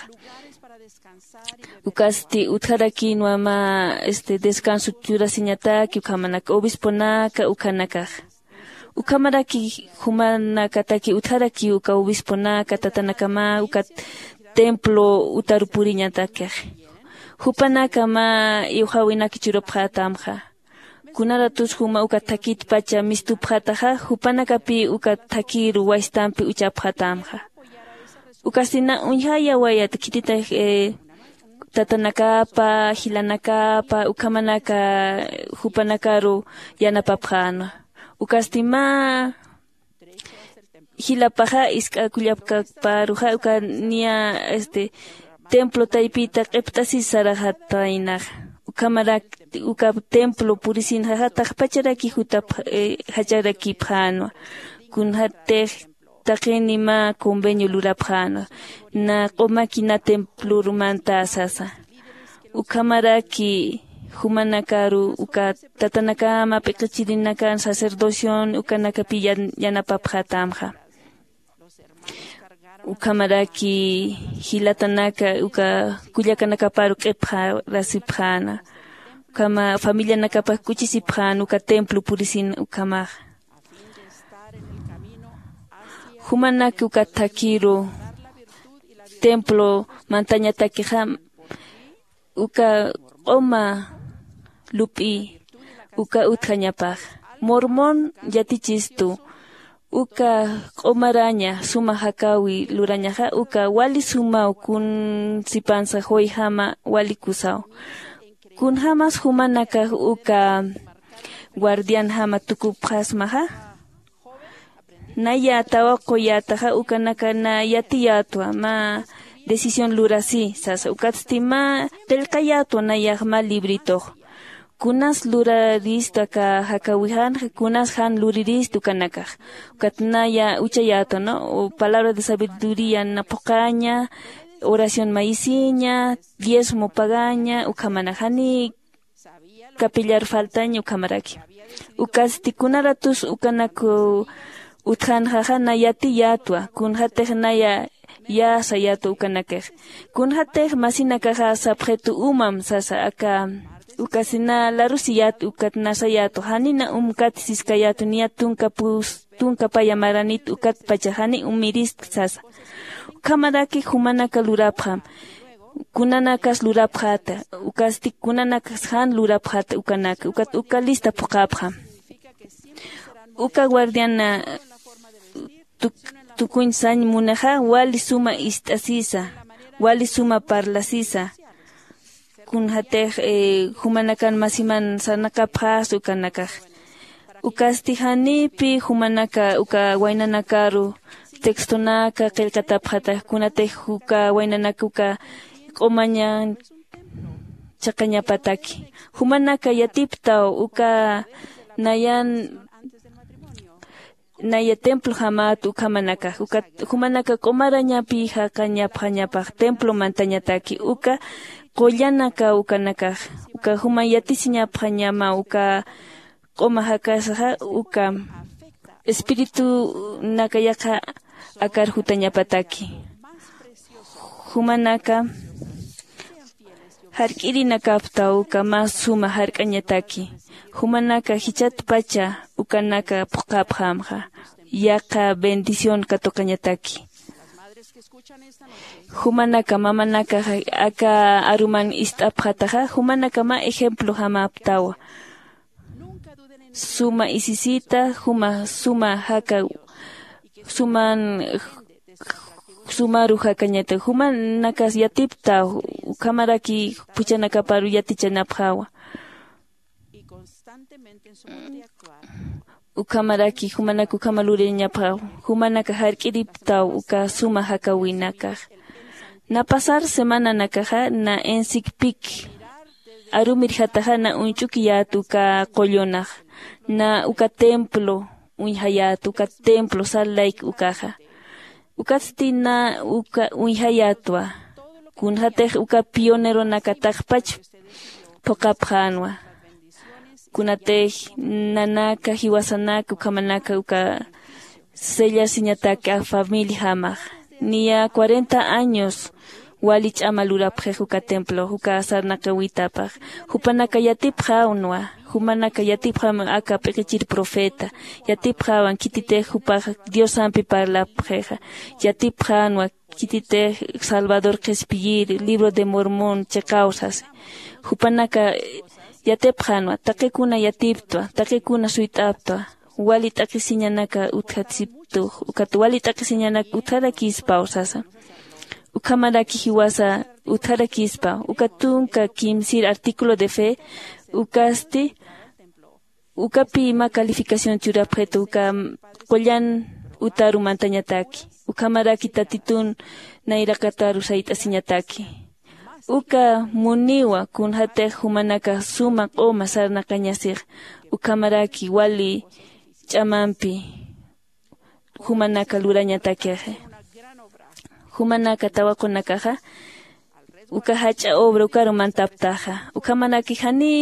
ukasti utjarakinwa ma descanso churasiñataki ukamanaka obisponaka ukanaka ukamaraki humanaka taki utjaraki uka obisponaka tatanakama uka templo utarupuriñataki hupanaka ma iuhawinaki churapjatamja kunaratus huma uka takit pacha mistupjataja hupanakapi uka takiru waistampi uchapjatamja ukastina unjaya wayata kitita tatanakapa hilanakapa ukamanaka hupanakaru yanapapjana ukastima hilapaja iskakullapkaparuja uka nia templo taipita qiptasi sarajatainaj ukamarak uka templo purisin hatak pacharaki hutap hacharaki phanwa kunhate takenima convenio lurapjana na qomakina templo rumanta sasa ukamaraki humanakaru uka tatanakama peqachirinakan sacerdoción ukanakapi yanapapjatamja ukamaraki hilatanaka uka kullakanakaparu q'ipqa rasipqana ukama familia nakapa kuchisipqana uka templo purisin ukamaj humanaki uka takiru templo montaña takijam uka oma lupi uka utjañapaj mormón yatichistu uka omaraña suma hakawi lurañaja uka wali sumao kun sipansa hoy hama wali kusao kun hamas humanaka uka guardian hama tukupjas maja naya tawako yataja uka nakana yatiyatwa ma decisión lurasi sasa ukatstima telkayato nayagma librito kunas lurarista ka hakawihan kunas han luriristo kanaka ukatnaya uchayato no o palabra de sabiduría na pocaña oración maiciña diezmo pagaña ukamanajani capillar faltaña ukamaraki ukastikunaratus ukanako uthan hajana yatiyatwa kun hatehnaya ya sayato ukanakej kun hatej masinakaja sabjetu umam sasa aka ukasina la rusiyat ukat nasayato hanina kat siskayato niya tunka payamaranit ukat pachahani umiris sasa kamaraki humanaka lurapjam kunanakas lurapjata ukasti kunanakas han lurapjata ukanaka ukat ukalista pokapjam uka guardiana tukuin sañ munaja wali suma istasisa wali suma parlasisa kun hatej humanakan masiman sanaka pras ukanaka ukastihanipi humanaka uka wainanakaru textonaka qilkatapjata kunatej uka wainanaka uka qomaña chaqañapataki humanaka yatiptaw uka naya templo hamat ukamanaka uka humanaka qomarañapi haqañapaq templo mantañataki uka qollanaka ukanaka uka human yatisiñapaqñama uka qoma hakasaja uka espíritu nakayaqa akar hutañapataki humanaka hark'irinakapta uka mas suma hark'añataki humanaka hichat pacha ukanaka puqapqamqa yaqa bendición katoqañataki humanaka mamanaka aka aruman istapqataqa humanaka ma ejemplo hamaptawa suma isisita suma haka sumaru hakañata humanaka yatipta kamaraki puchanakaparu yatichanapqawa ukamaraki humanaka ukamaluriñapaq humanaka hark'iriptaw uka suma hakawinaka na pasar semana nakaja na ensikpik arumir hataja na unchukiyatu ka qollonaj na uka templo unhayatu uka templo salaik ukaja ukastina uka unhayatwa kun hatej uka pionero nakatajpach pokapjanwa kunatej nanaka hiwasanaka ukamanaka uka sella siñataka familia hamaj niya 40 años wali ch'amalurapje uka templo uka sarnakawitapaj hupanaka yatipjawnwa humanaka yatipjam aka pekichir profeta yatipjawan kititej upaj Dios ampi parlapjeja yatipjanwa kititej Salvador Quespillir libro de Mormón che causas hupanaka yatipjanwa takikuna yatiptwa takikuna suitaptwa wali takisiñanaka utjatsiptuj ukat wali takisiñanaka utjarakispa usasa ukamaraki hiwasa utjarakispa ukatunka kimsir artículo de fe ukasti ukapi ima calificación churapjeto uka qollan utaru mantañataki ukamaraki tatitun nairakataru saitasiñataki uka muniwa kun hatej humanaka sumaq q'oma sarnaqañasij ukamaraki wali ch'amanpi humanaka lurañatakiaje humanaka tawakunakaja uka hach'a obra ukaru mantaptaja ukamanaki hani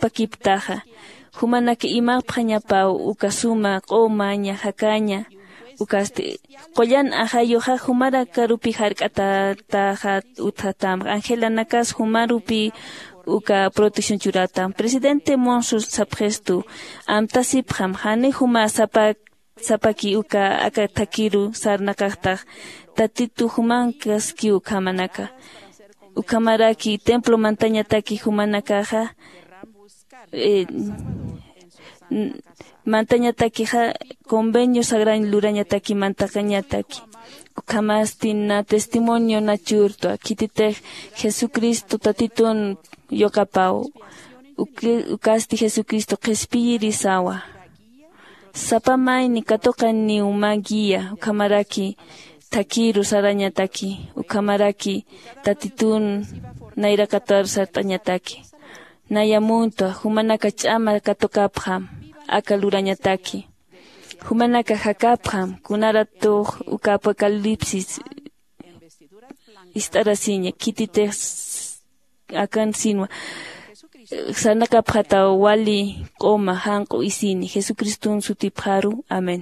sapakiptaja humanaki imaqpaqñapaw uka sumaq q'oma ña hakaña ukasti qoyan ahayoha humara karupi harkata taha utatam Angela Nakas humarupi uka protección churata presidente Monsus Sapgestu amtasip hamhane huma sapaki uka akatakiru sarnakakta tatitu humankas ki ukamanaka ukamaraki templo mantañataki humanakaja mantañataki convenio sagrado lurañataki mantacañataki ukamastina testimonio nachurto akitite Jesucristo tatitun yokapau ukasti Jesucristo qespiri sawa sapamay ni katokan ni umagia ukamaraki takiru sarañataki ukamaraki tatitun naira 14 tañataki nayamunto humanaka ch'ama katokapjam akalurañataki humanaka hakapjam kunaratu uka apocalipsis istarasiña kitite akan sinwa sanakapjata wali qoma hanqu isini Jesucristun sutipharu amén.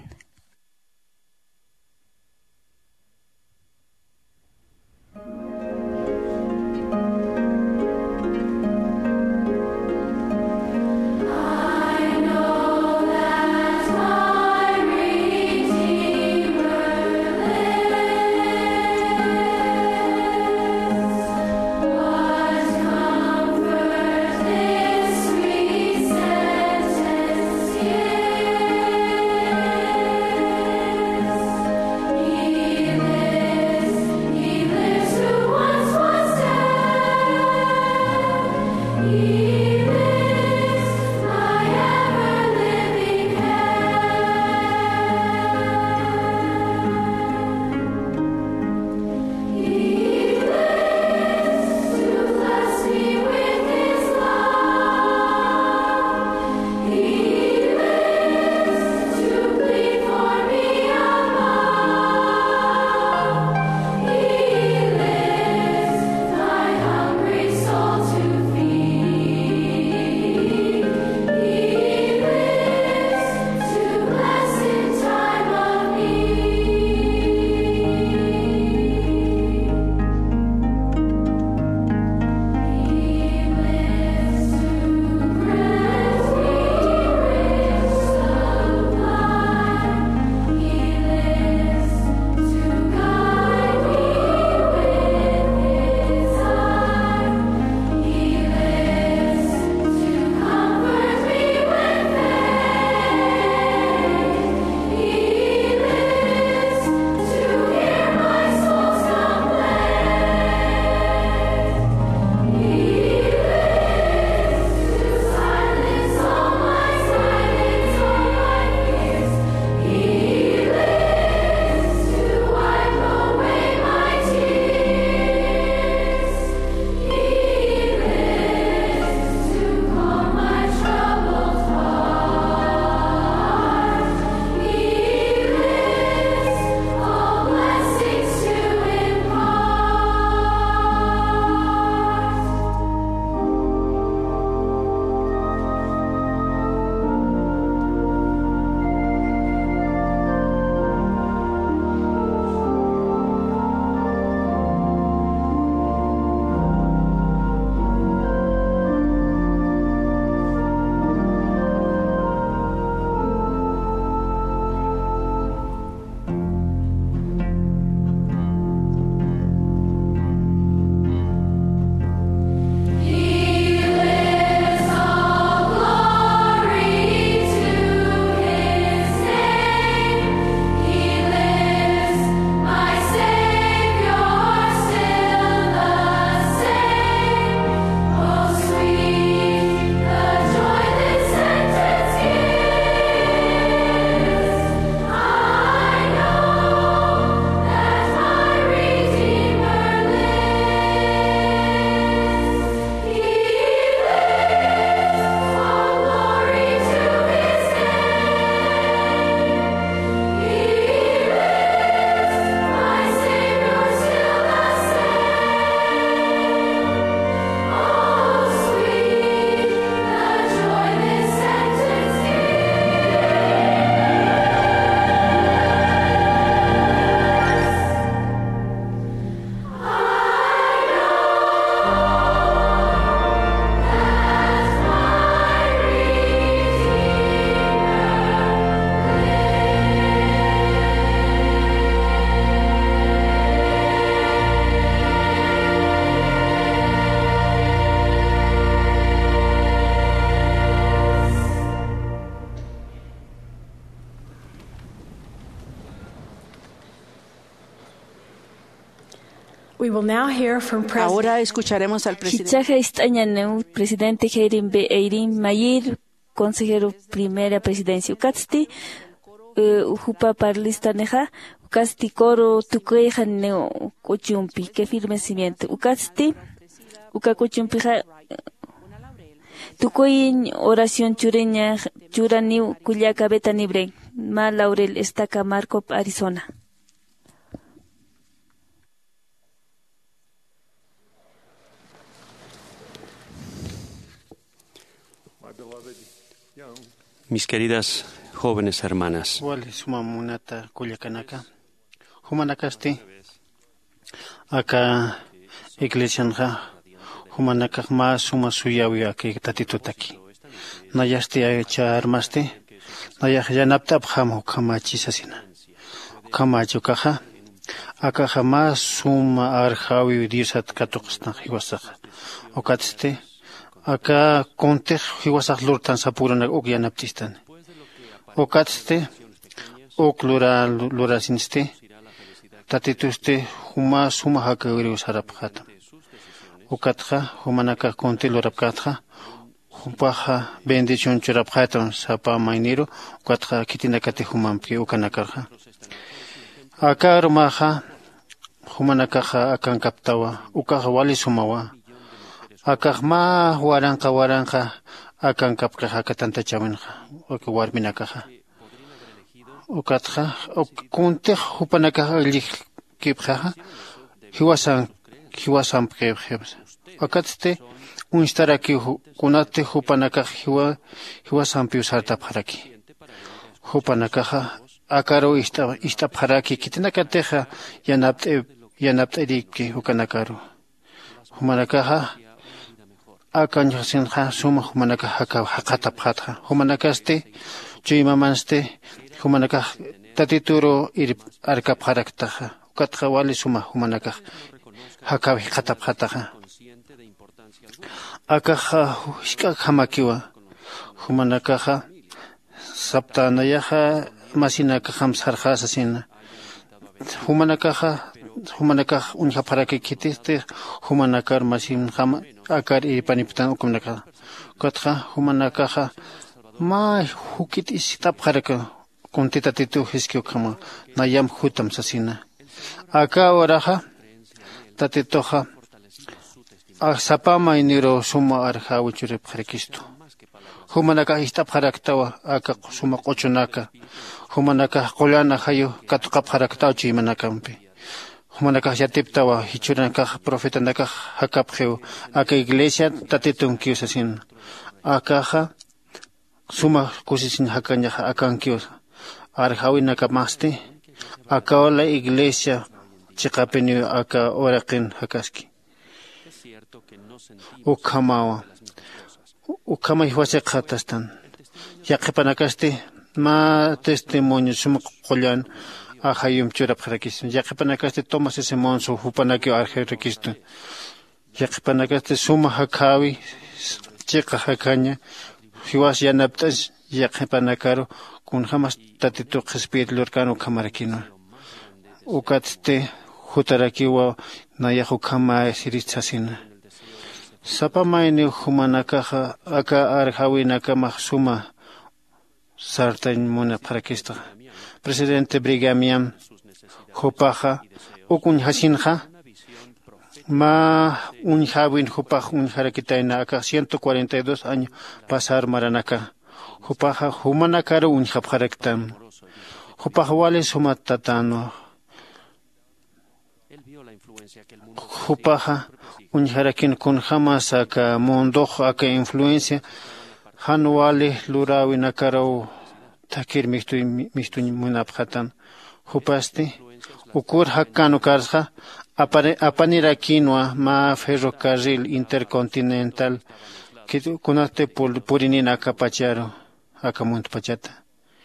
We will now hear from President. Ahora escucharemos al presidente. Chichaja istañaneu, presidente Heirin B. Eirin Mayir, consejero primera presidencia Ucatsti, Ujupa Parlista Neja, Ucasti Coro Tuquejan Neo Cochumpi, que firme cimiento. Ucatsti, Ucacochumpija, Tucoyin oración chureña, Churaniu, Cuyaca Betanibre, Ma Laurel Estaca Marco, Arizona. Mis queridas jóvenes hermanas, acá iglesia humanakaj más suma suyawi aquí tatitutaki nayasti echa armaste nayaj yanaptab jamo kamachisasina kamacho kaja acá jamás suma arjawi diosat katuqsna hiwasaja okatste acá conte hiwasaj lurtan sapurana ogyanaptistan okatste oklura lurasinste tatituste huma suma hakawiri sarapkhata ukatha humanaka conte lurapkatha humpaha bendición churapkhata sapa mainiro ukatha kitinakate humampi ukanakarha akar maha humanaka akan kaptawa ukaha wali sumawa akahma waranqa akan kapkaha katanta chawenha warminakaha ukatha conte hupanaka kipha hiwasan prebs akatste unstaraki kunate hupanaka hiwasan piusarta pharaki hupanaka akaro ista pharaki kitinakateja yanapte dikki hukanakaru humanaka akan jasinha suma humanaka hakata phatha humanakaste chuimamanste humanaka tatituro ir arka pharaktaja ukatha wali suma humanaka hakawi khata phataja akaja hishka khamakiwa humanaka saptanayaja masinaka khamsarja sasina humanaka unha pharaki kitiste humanakar masin khama akar i paniptan ukumnaka katha humanaka ma hukit istap kharaka kontitatitu hiskyo khama nayam hutam sasina aka oraja tatitoja sapama iniro suma arja uchure pharkisto humanaka istap kharaktawa aka suma qochunaka humanaka qolana hayo katuqa pharaktaw chimanaka humanaka yatiptawa hichunaka profeta naka hakapkheu aka iglesia tatitun kiusasin akaja suma kusisin hakanya akankiu arjawinaka maste aka la iglesia chiqapeni aka oraqin hakaski ukama hiwase khatastan yaqipanakaste ma testimonio suma qollan ahayum churap kharakis yaqipanakaste tomas ese monso hupanaki arjerekisto yaqipanakaste suma hakawi chiqa hakanya hiwas yanaptas yaqipanakaro kun jamas tatitu qespit lurkano kamarakino ukatste hutarakiwa nayahu kama siritsasina sapamaini humanakaja aka arjawinaka mahsuma sartan mona parakista presidente Brigamiam Hopaja ukun hasinja ma un jawin Hopaj un jarakitaina aka 142 años pasar maranaka Hopaja humanakaro un japjaraktam Hopaj wale sumatatano Hupaja un jarakin kun jamás aka mondo aka influencia hanuale lurawi nakaro takir mistu munapjatan hupaste ukur hakano karja apanira quinoa ma ferrocarril intercontinental que kunate purinina aka pacharo aka munt pachata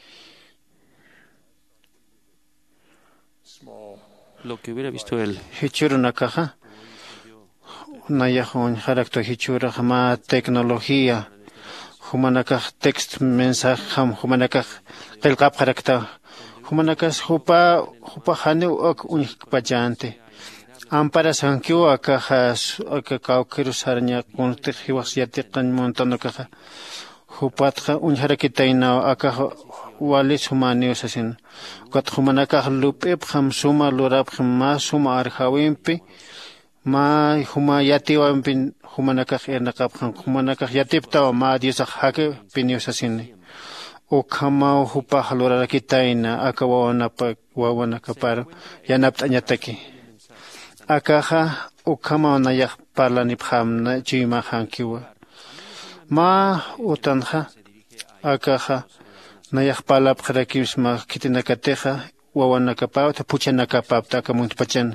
lo que hubiera visto él. Hichuru nakaja nayahon jarakto hichura ma tecnología humanaka text mensaje humanaka qilqap jarakta humanaka hupa hanu ok un pachante Ampara sankiwa akajas akakaukiru sarña kunti hiwas yatiqan montano kaja hupatja unharakitaina akaja wali sumaniu sasin kat humanaka lupep ham suma lurap ma suma arhawimpi ma huma yatiwampi humanaka ernakap humanaka yatipta ma dios hake pinio sasin o kama hupah lurakitaina akawana pa wawana kapar yanapta nyataki akaja ukama nayak parlani phamna chima hankiwa ma utanja akaja nayak palap khrakisma kitinakateja wawanakapa ta puchanakapa ta kamuntpachan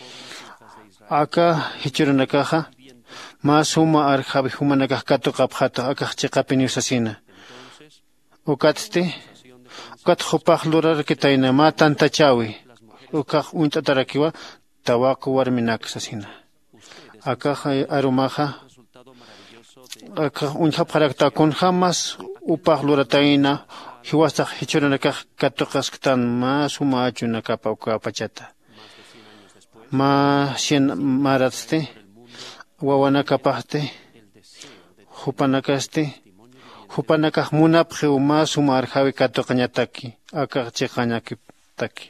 aka hichurunakaja ma suma arjabi humanaka katuqapjata aka chiqapiniusasina ukatste ukat hupah lurakitaina ma tantachawi ukaj untatarakiwa tawaku warminaksasina akaja arumaja aka unha parakta kun jamás upah lurataina hiwasta hichurunaka katuqastan ma suma achunaka pauka pachata ma sien maratste wawanaka pahte hupanakaste hupanaka munapje ma suma arjawi katuqañataki aka chiqañaki taki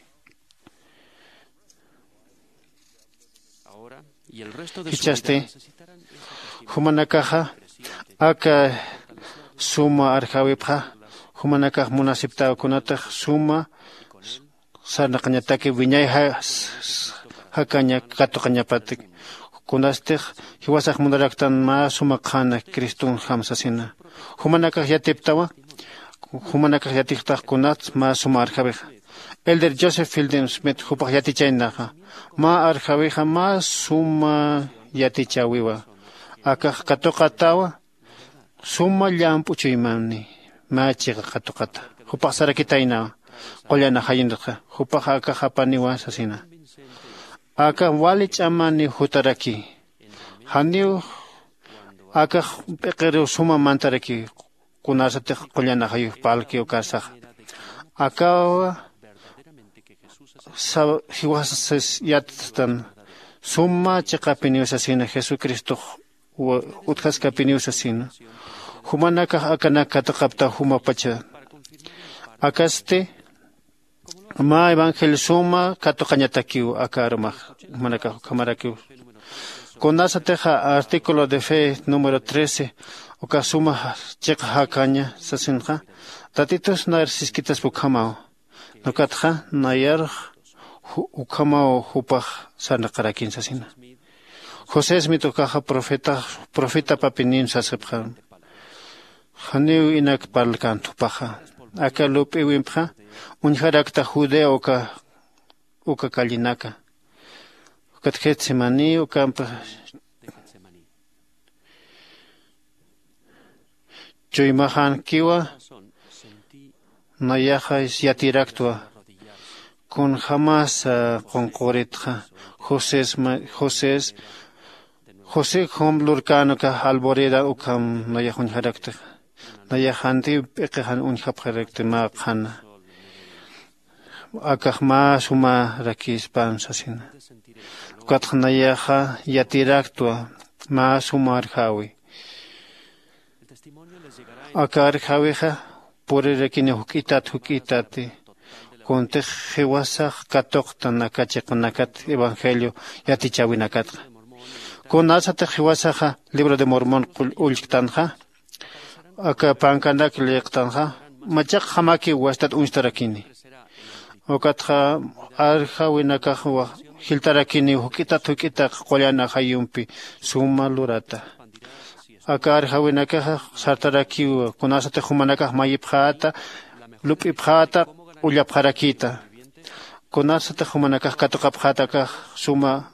hichaste humanakaja aka suma arjawipja humanakaj munasiptakunata suma sarnaqañataki wiñayja hakaña katuqañapatik kunastej hiwasaj munaraktan ma suma qhana Cristun hamsasina humanakaj yatiptawa humanakaj yatiqtaj kunat ma suma arjawija Elder Joseph Fielding Smith hupaq yatichaynaqa ma arjawija ma suma yatichawiwa akaj katuqatawa suma llampuchuymani ma chiqa katuqata hupaq sarakitayna qollana hayinqa hupaq akaj apaniwa sasina akaj wali ch'amani hutaraki haniw akaj p'iqiru suma mantaraki kunasatiq qollana hayu palki ukasaq akawa hiwasas yatan suma chiqapiniusasina Jesucristo utqaskapiniusasina humanaka akanaka taqapta humapacha akaste ma evangelio suma katuqañatakiu akarma humanaka kamarakiu kunasateja artículo de fe número 13 okasuma chiqa hakaña sasinqa tatitos narcisquitas bukamao nokatja nayar ukamao hupaj sanaqarakin sasina José Smith kaja profeta papinin sasepja Haneu inak palkantu paja aka lupiwimpja unjarakta judeo uka kalinaka Getsemani ukampa Chuymahan kiwa nayaja yatiraktua con jamás concoritja José Homblurcano ka alboreda ukam nayahun harakta nayahanti pekehan unjap harakta ma khana akaj ma suma rakis pan sasina ukat nayaja yatiraktua ma suma arjawi akar jawija puri rekine hukitate konte hiwasaj katokta nakachiqnakat evangelio yatichawinakat kunasate hiwasaja libro de Mormón ulktanja aka pankanak liqtanja machaq hamaki wastat unstarakini okatja arjawinakajwa hiltarakini hukita qollana hayumpi suma lurata aka arjawinakaja sartarakiwa kunasate humanakaj mayipjata lupipjata ullapjarakita kunasate humanakaj katuqapjata kaj suma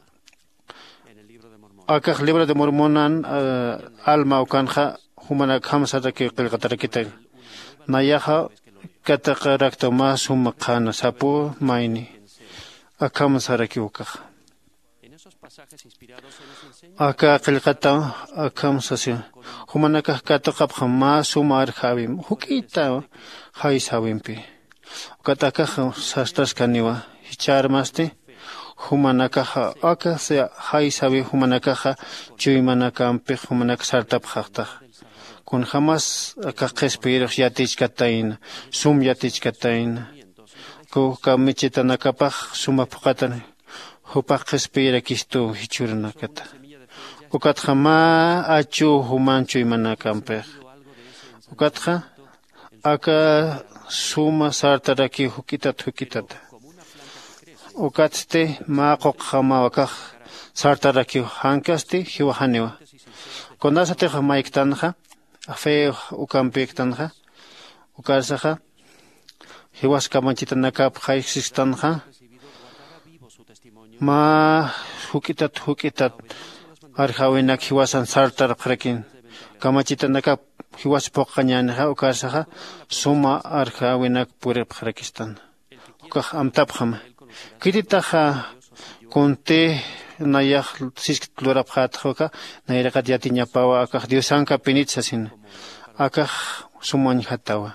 akaj libro de Mormonan alma ukanja humanak hamsataki qilqatarakita nayaja kataqarakta ma suma qhana sapu mayni akamsaraki ukaj aka qilqata akamsasi humanakaj katuqapja ma suma arjawim hukita haysawimpi ukatakaj sastaskaniwa hicharmaste humanakaja aka se hay sabe humanakaja chuymanakampij humanak sartapjaqtaj kun jamás aka qespirij yatichkatayn sum yatichkatayn ku kamichitanakapaj sumapqatan hupaq qespira kistu hichuranakata ukatja ma achu human chuymanakampij ukatja aka suma sartaraki hukitat ukatte ma qoqama wakaj sartaraki hankasti hiwahaniwa konasate mayiktanja fe ukampiektanja ukarsaja hiwaska manchitanakap haixistanja ma hukitat arjawinak hiwasan sartar qrekin kamachitanakap hiwas poqañanaja ukarsaja suma arjawinak purep qrekistan ukaj amtapjama kiritaja konte nayaj sisktlurap qatjoka nayraqat yatiñapawa akaj diosanka pinitsasin akaj sumañ hatawa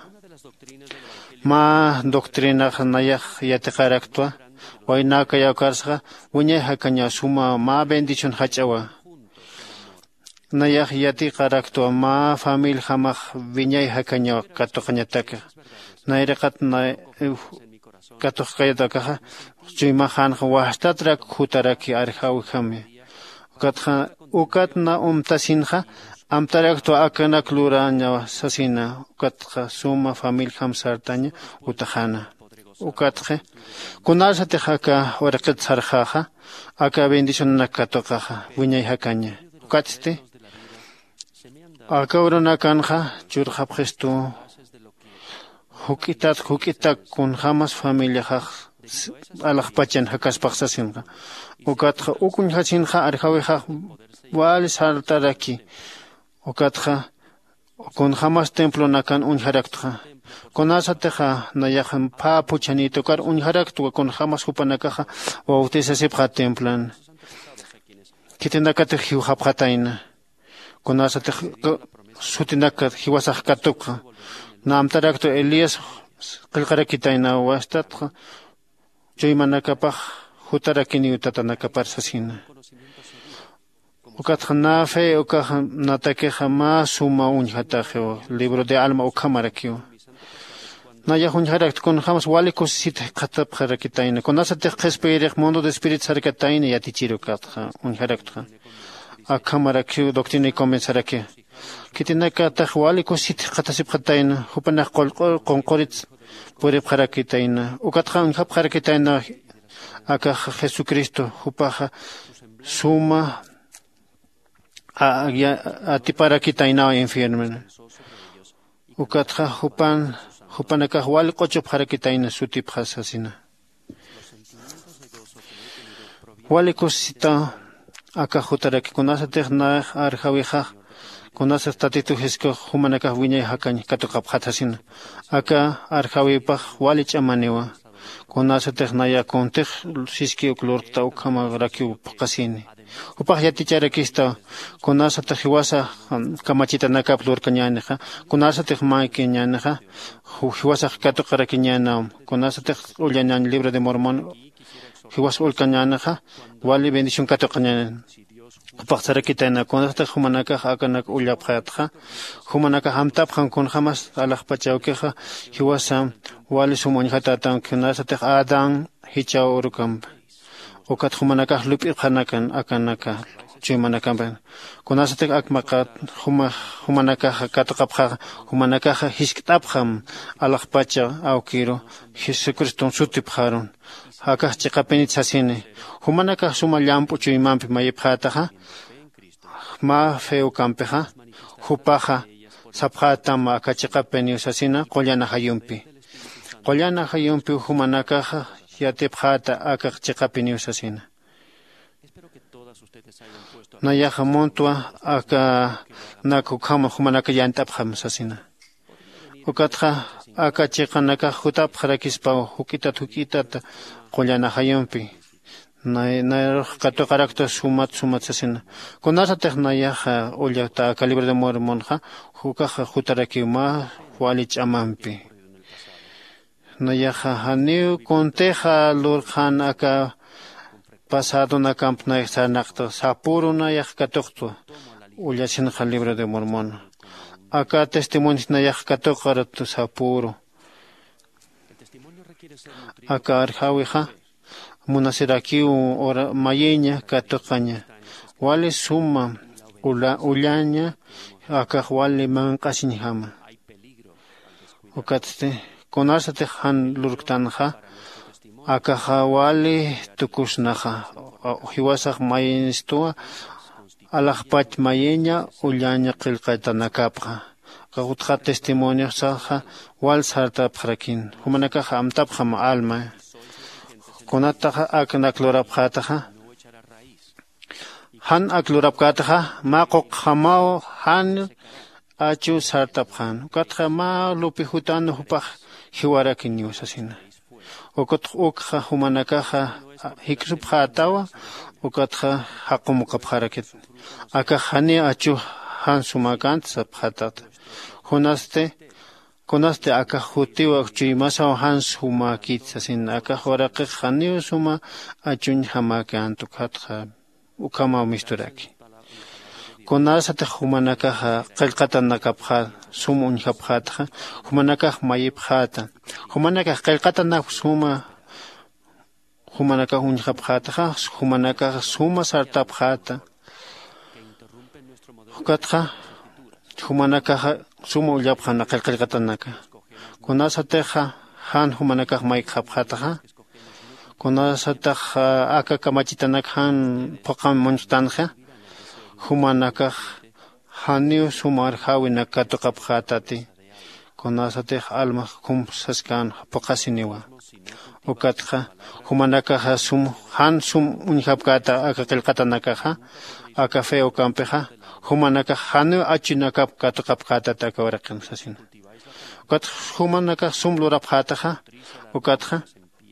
ma doctrina nayaj yatiqaraktua waynaka yawkarsaqa wiñayja kaña suma ma bendición hachawa nayaj yatiqaraktua ma famil hamaq wiñayja kaña katuqañataka nayraqat katuqkayatakaja chuymajanqa wahtatrak hutaraki arjawikami ukatna umtasinja amtaraktua akanak luraña sasina ukatqa suma famil hamsartaña utajana ukatqa kunarsateja aka warqit sarjaja aka bendición nakatoqaja wiñayja kaña ukatzte aka uranakanja churjapjestu hukitat kun jamas familia jaj alajpachan jakaspaqsasinqa ukatqa ukunjasinqa arjawija wal sartaraki ukatqa kun jamas templo nakan unjaraktuqa kunasateja nayajan pa puchanito kar unjaraktuqa kun jamas hupanakaja bautizasipqa templan kitinakate hiwjapqatayna kunasatej sutinaka hiwasaj katuqa namtaraktu Elías qillqarakitayna wastatqa chuymanakapaj hutarakini utatanakaparsasina ukatqa na fe ukaja natakeja ma suma unjatajewa libro de alma ukhamarakiwa nayaj unjaraktu kun jamas walikusita qatapqarakitayna kunasatej qespiriq mundo de espíritu sarkatayna yatichirukatqa unjaraktuqa akhamarakiwa doctrina y comenzaraki kitinaka tajwalikusita qatasipqatayna hupanaq qonqoritz puripqarakitayna ukatqa unjapqarakitayna aka Jesucristo hupaja suma atiparakitayna infierno ukatqa hupanaka waliqochupqarakitayna sutipqasasina walikusita aka hutarakikunasatej na arjawija kunasas tatitu hisko humanakaj wiñay hakañ katuqapqatasina aka arjawipaj wali ch'amaniwa kunasatej naya kuntej siski uklurta ukhamarakiw paqasini upaj yaticharakista kunasatej hiwasa kamachitanakap lurkañanaqa kunasatej maykiñanaqa hiwasaj katuqarakiñana kunasatej ullañan libro de Mormón hiwas ulkañanaqa wali bendición katuqañana Paqsarakitayna kunasatej humanakaj akanak ullapqayatqa humanakaj amtapqan kun jamas alajpachawkiqa hiwasa wali sumañhatatan kunasatej Adán hichaw urukampa ukat humanakaj lup'iqanakan akanaka chuymanakamba kunasatej akmaqa humanakaj katuqapqa humanakaj hisk'tapqam alajpacha awkiro Jesucristo sutipqarun akaj chiqapinitsasini humanakaj suma llampu chuymanpi mayipqataqa ma feo kampeja hupaja sapqatam akachiqapeni usasina qollana hayumpi humanakaja yatipqata akaq chiqapeni usasina nayaja montua aka naku khama humanaka yantapqam sasina ukatqa aka chiqanaka hutapqarakispa hukitat qollana hayumpi na katuqarakta sumat sasina kunasatej nayaja ullata calibre de Mormónja hukaja hutarakima wali ch'amanpi nayaja haniw kunteja lurqan aka pasado na camp na exanacto sapuro na yakatokto ullasin al libro de Mormón. Acá testimonios na yakatokara tu sapuro. Acá arjawija munasiraki ora mayeña katokaña. Wale suma ullaña acá wale manqasinjama. Okaste konasate han lurktanja acá wale tukusnaja. Hiwasak mayenistua alajpach mayeña ullaña qilqaytanakapqa. Kagutja testimonio saja wal sarta prakin. Humanakaja amtapja ma alma. Konataja aknaklorapjataja. Han aklorapkataja maqoq jamao han achu sartapjan. Katja ma lupihutan hupaj hiwarakin yusasina. Ukotja humanakaja hikrupjatawa ukatja haqumukapjarakit. Aka hani achu han sumakant sapjatata. Konaste acá jutiwa chimasa hans huma kitsasin acá joraqe khaniu suma achun hamaka antukhatha ukama misturaki. Konasate humanaka qilqatanakapha sumun japhatha humanaka mayipkhata humanaka qilqatanak suma humanaka hunjaphatha humanaka suma sartapkhata hukatha humanaka sumo ullapjana qilqilqatanaka kunasateja han humanaka mayqapjataja kunasateja aka kamachitanaka han poqam monchtanja humanaka haniu sumar hawina katuqapjatati kunasateja alma kumsaskan poqasiniwa ukatja humanaka han sum unjapkata aka qilqatanaka aka feo kampeja humanaka hanu achinaka katuqapkata takawarakan sasin ukat humanaka sumlurapjataja ukatja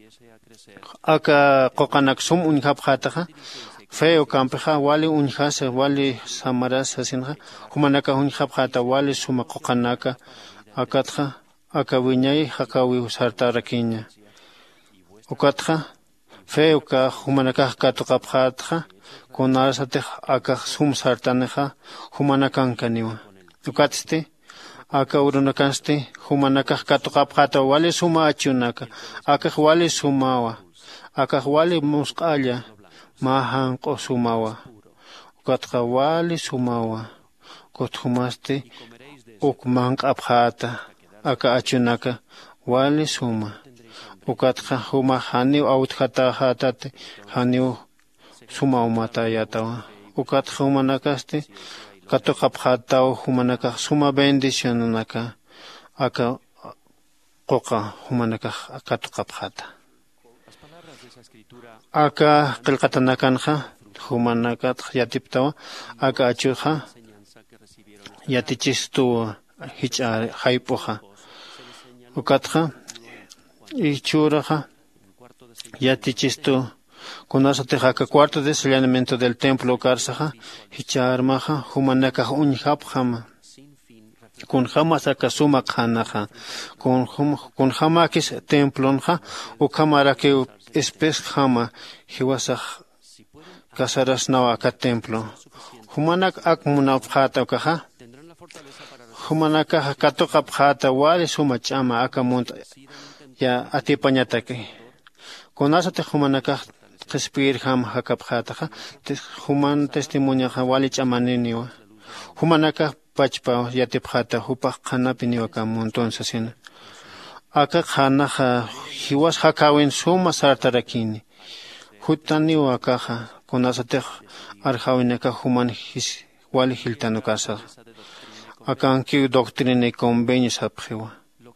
aka qoqanak sum unjapjataja feo kampeja wali unjase wali samaras sasinja humanaka unjapjata wali suma qoqanaka akatja aka wiñay hakawi usartarakiña ukatja feo ka humanaka katuqapjataja konasate aka sum sartaneja humanakan kaniwa ukatste aka urunakanste humanaka katuqapjata wali suma achunaka aka wali sumawa aka wali musqalla mahan qosumawa ukatqa wali sumawa kothumaste ukmanqapjata aka achunaka wali suma ukatqa huma haniu autjata hatate haniu suma umata yatawa ukat humanakaste katuqapjata humanaka suma bendición naka aka qoqa humanaka katuqapjata aka qilqatanakanja humanaka yatiptawa aka achuja yatichistu hich'a haypuja ukatja ichuraja yatichistu kunasateja aka cuarto de saneamiento del templo karsaja hicharmaja humanaka unjapjama kun jamas aka suma khanaja kun jamakis templonja ukamara que espes jama hiwasaj kasaras nawa aka templo humanak akmunapjata kaja humanaka katuqapjata wali suma chama aka monta ya atipañataki kunasate humanaka Respir ham hakapjataja human testimonio wali chamaniniwa humanaka pachpa yatipjata hupaq qhanapiniwa kamontón sasina aka qhanaja hiwas hakawin suma sartarakini hutaniwa kaja kunasatej arjawinaka human wali hiltano kasa akanki doctrina y convenios apjewa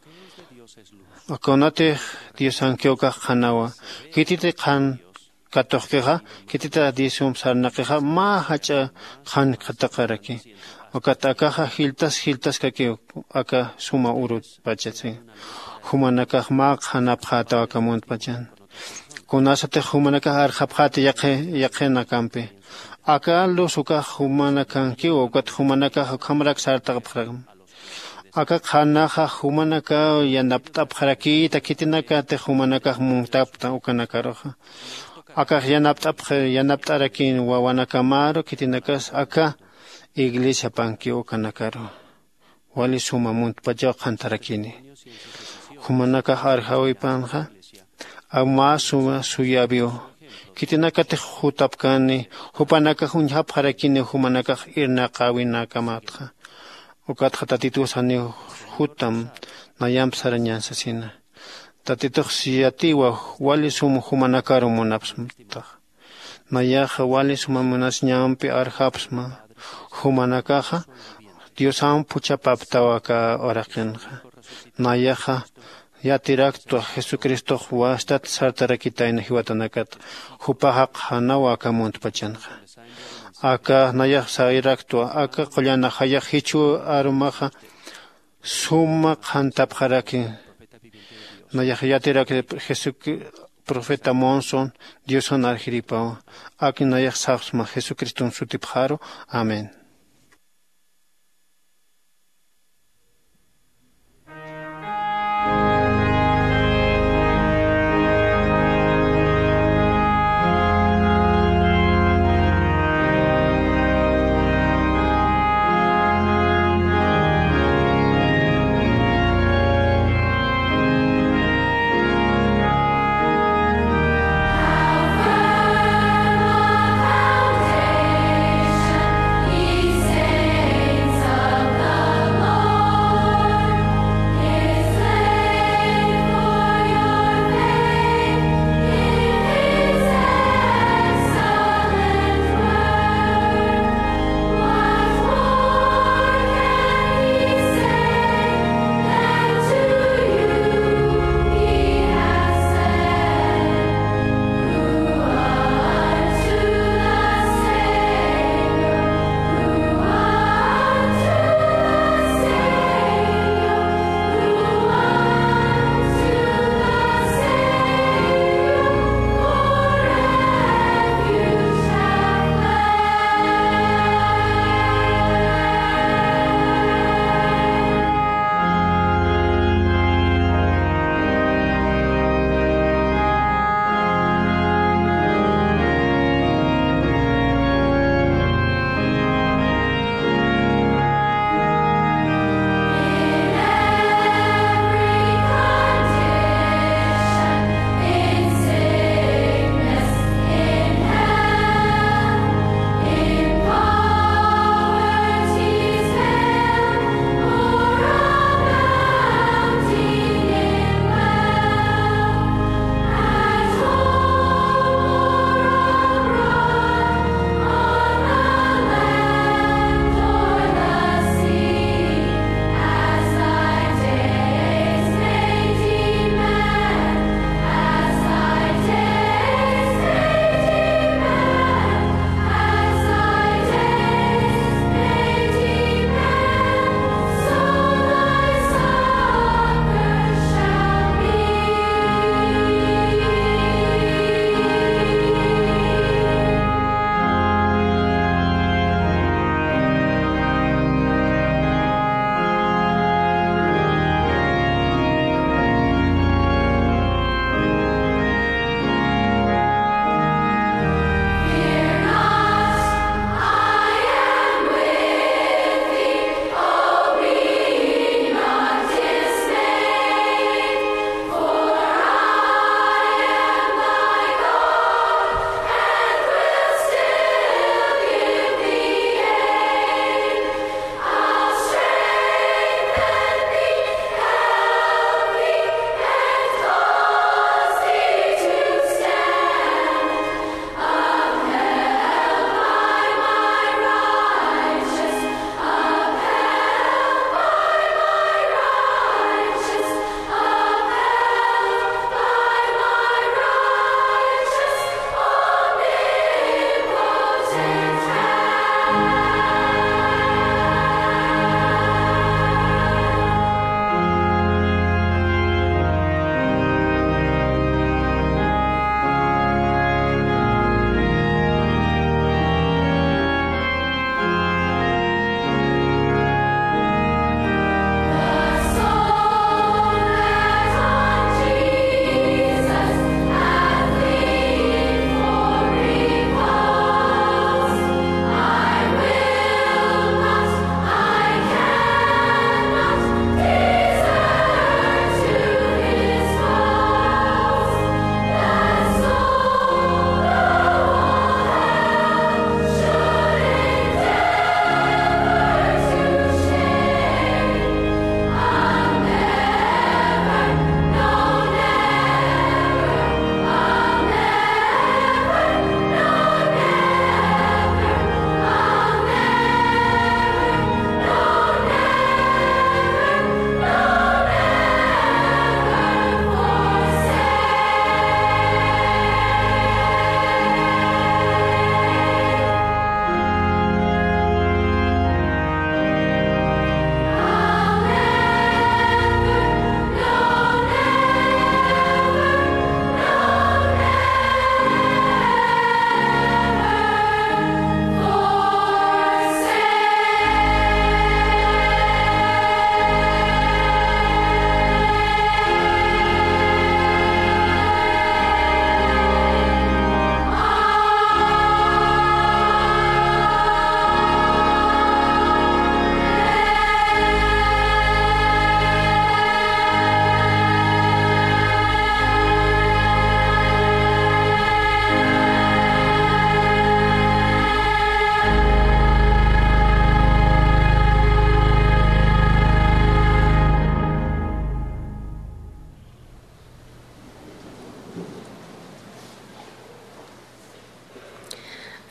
akonate diosankioka qhanawa kitite qhan katoqkeja kitita disum sarnakeja ma hacha khan khataqaraki okatakaja hiltas kaki aka suma urut pachatsi humanaka ma khanapjata akamunt pachan kunasate humanaka arjapjata yaqena kampe aka lusuka humanaka ki okat humanaka khamrak sartaqpragam aka khanaja humanaka yanaptapjaraki takitinaka te humanaka muntapta ukanakaroja Acá yanaptarakin wawanacamaro kitinakas acá iglesia panquio canacaro. Wali suma munt pajo cantarakini. Humanaka arhawi panja. Ama suma suyabio. Kitinakate hutapkani. Hupanaka hunjap harakini humanaka irna kawina kamatja. Ukat hatatitusani hutam nayam saranyansasina. Tatitox siyatiwa wali sum humanakaro munapsmta. Nayaja wali sumamunas ñampi arhapsma. Humanakaja Diosam puchapaptawaka orakinja. Nayaja yatirakto Jesucristo huastat sartarakitaina hiwatanakat. Hupahak hanawaka muntpachanja. Aka nayaj sairakto aka qollana hayaj hichu arumaja suma qantapjarakin. Nayajyatirak profeta Monson, Dios anarjiripao, aquí nayaj saxma Jesucristo sutipjaro. Amén. Foundation,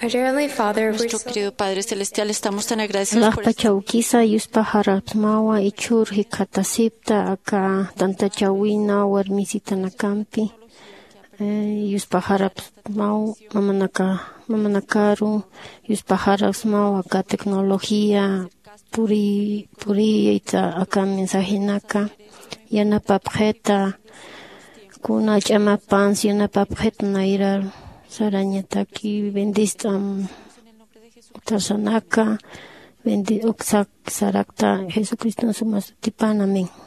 Our dear Heavenly Father, we're Nuestro so querido Padre Celestial, estamos tan agradecidos por Lahpa chawkisa yuspa harapmawa ichurhi katasipta aka tanta chawina warmisitanakampi yuspa harapmaw mamanakaru yuspa harapmaw aka tecnología puri aka mensajinaka yanapapjeta kuna ch'amapans yanapapjeta nairar sarañataki bendistam Tasanaka, Sarakta, Jesucristo en su más tipán, amén.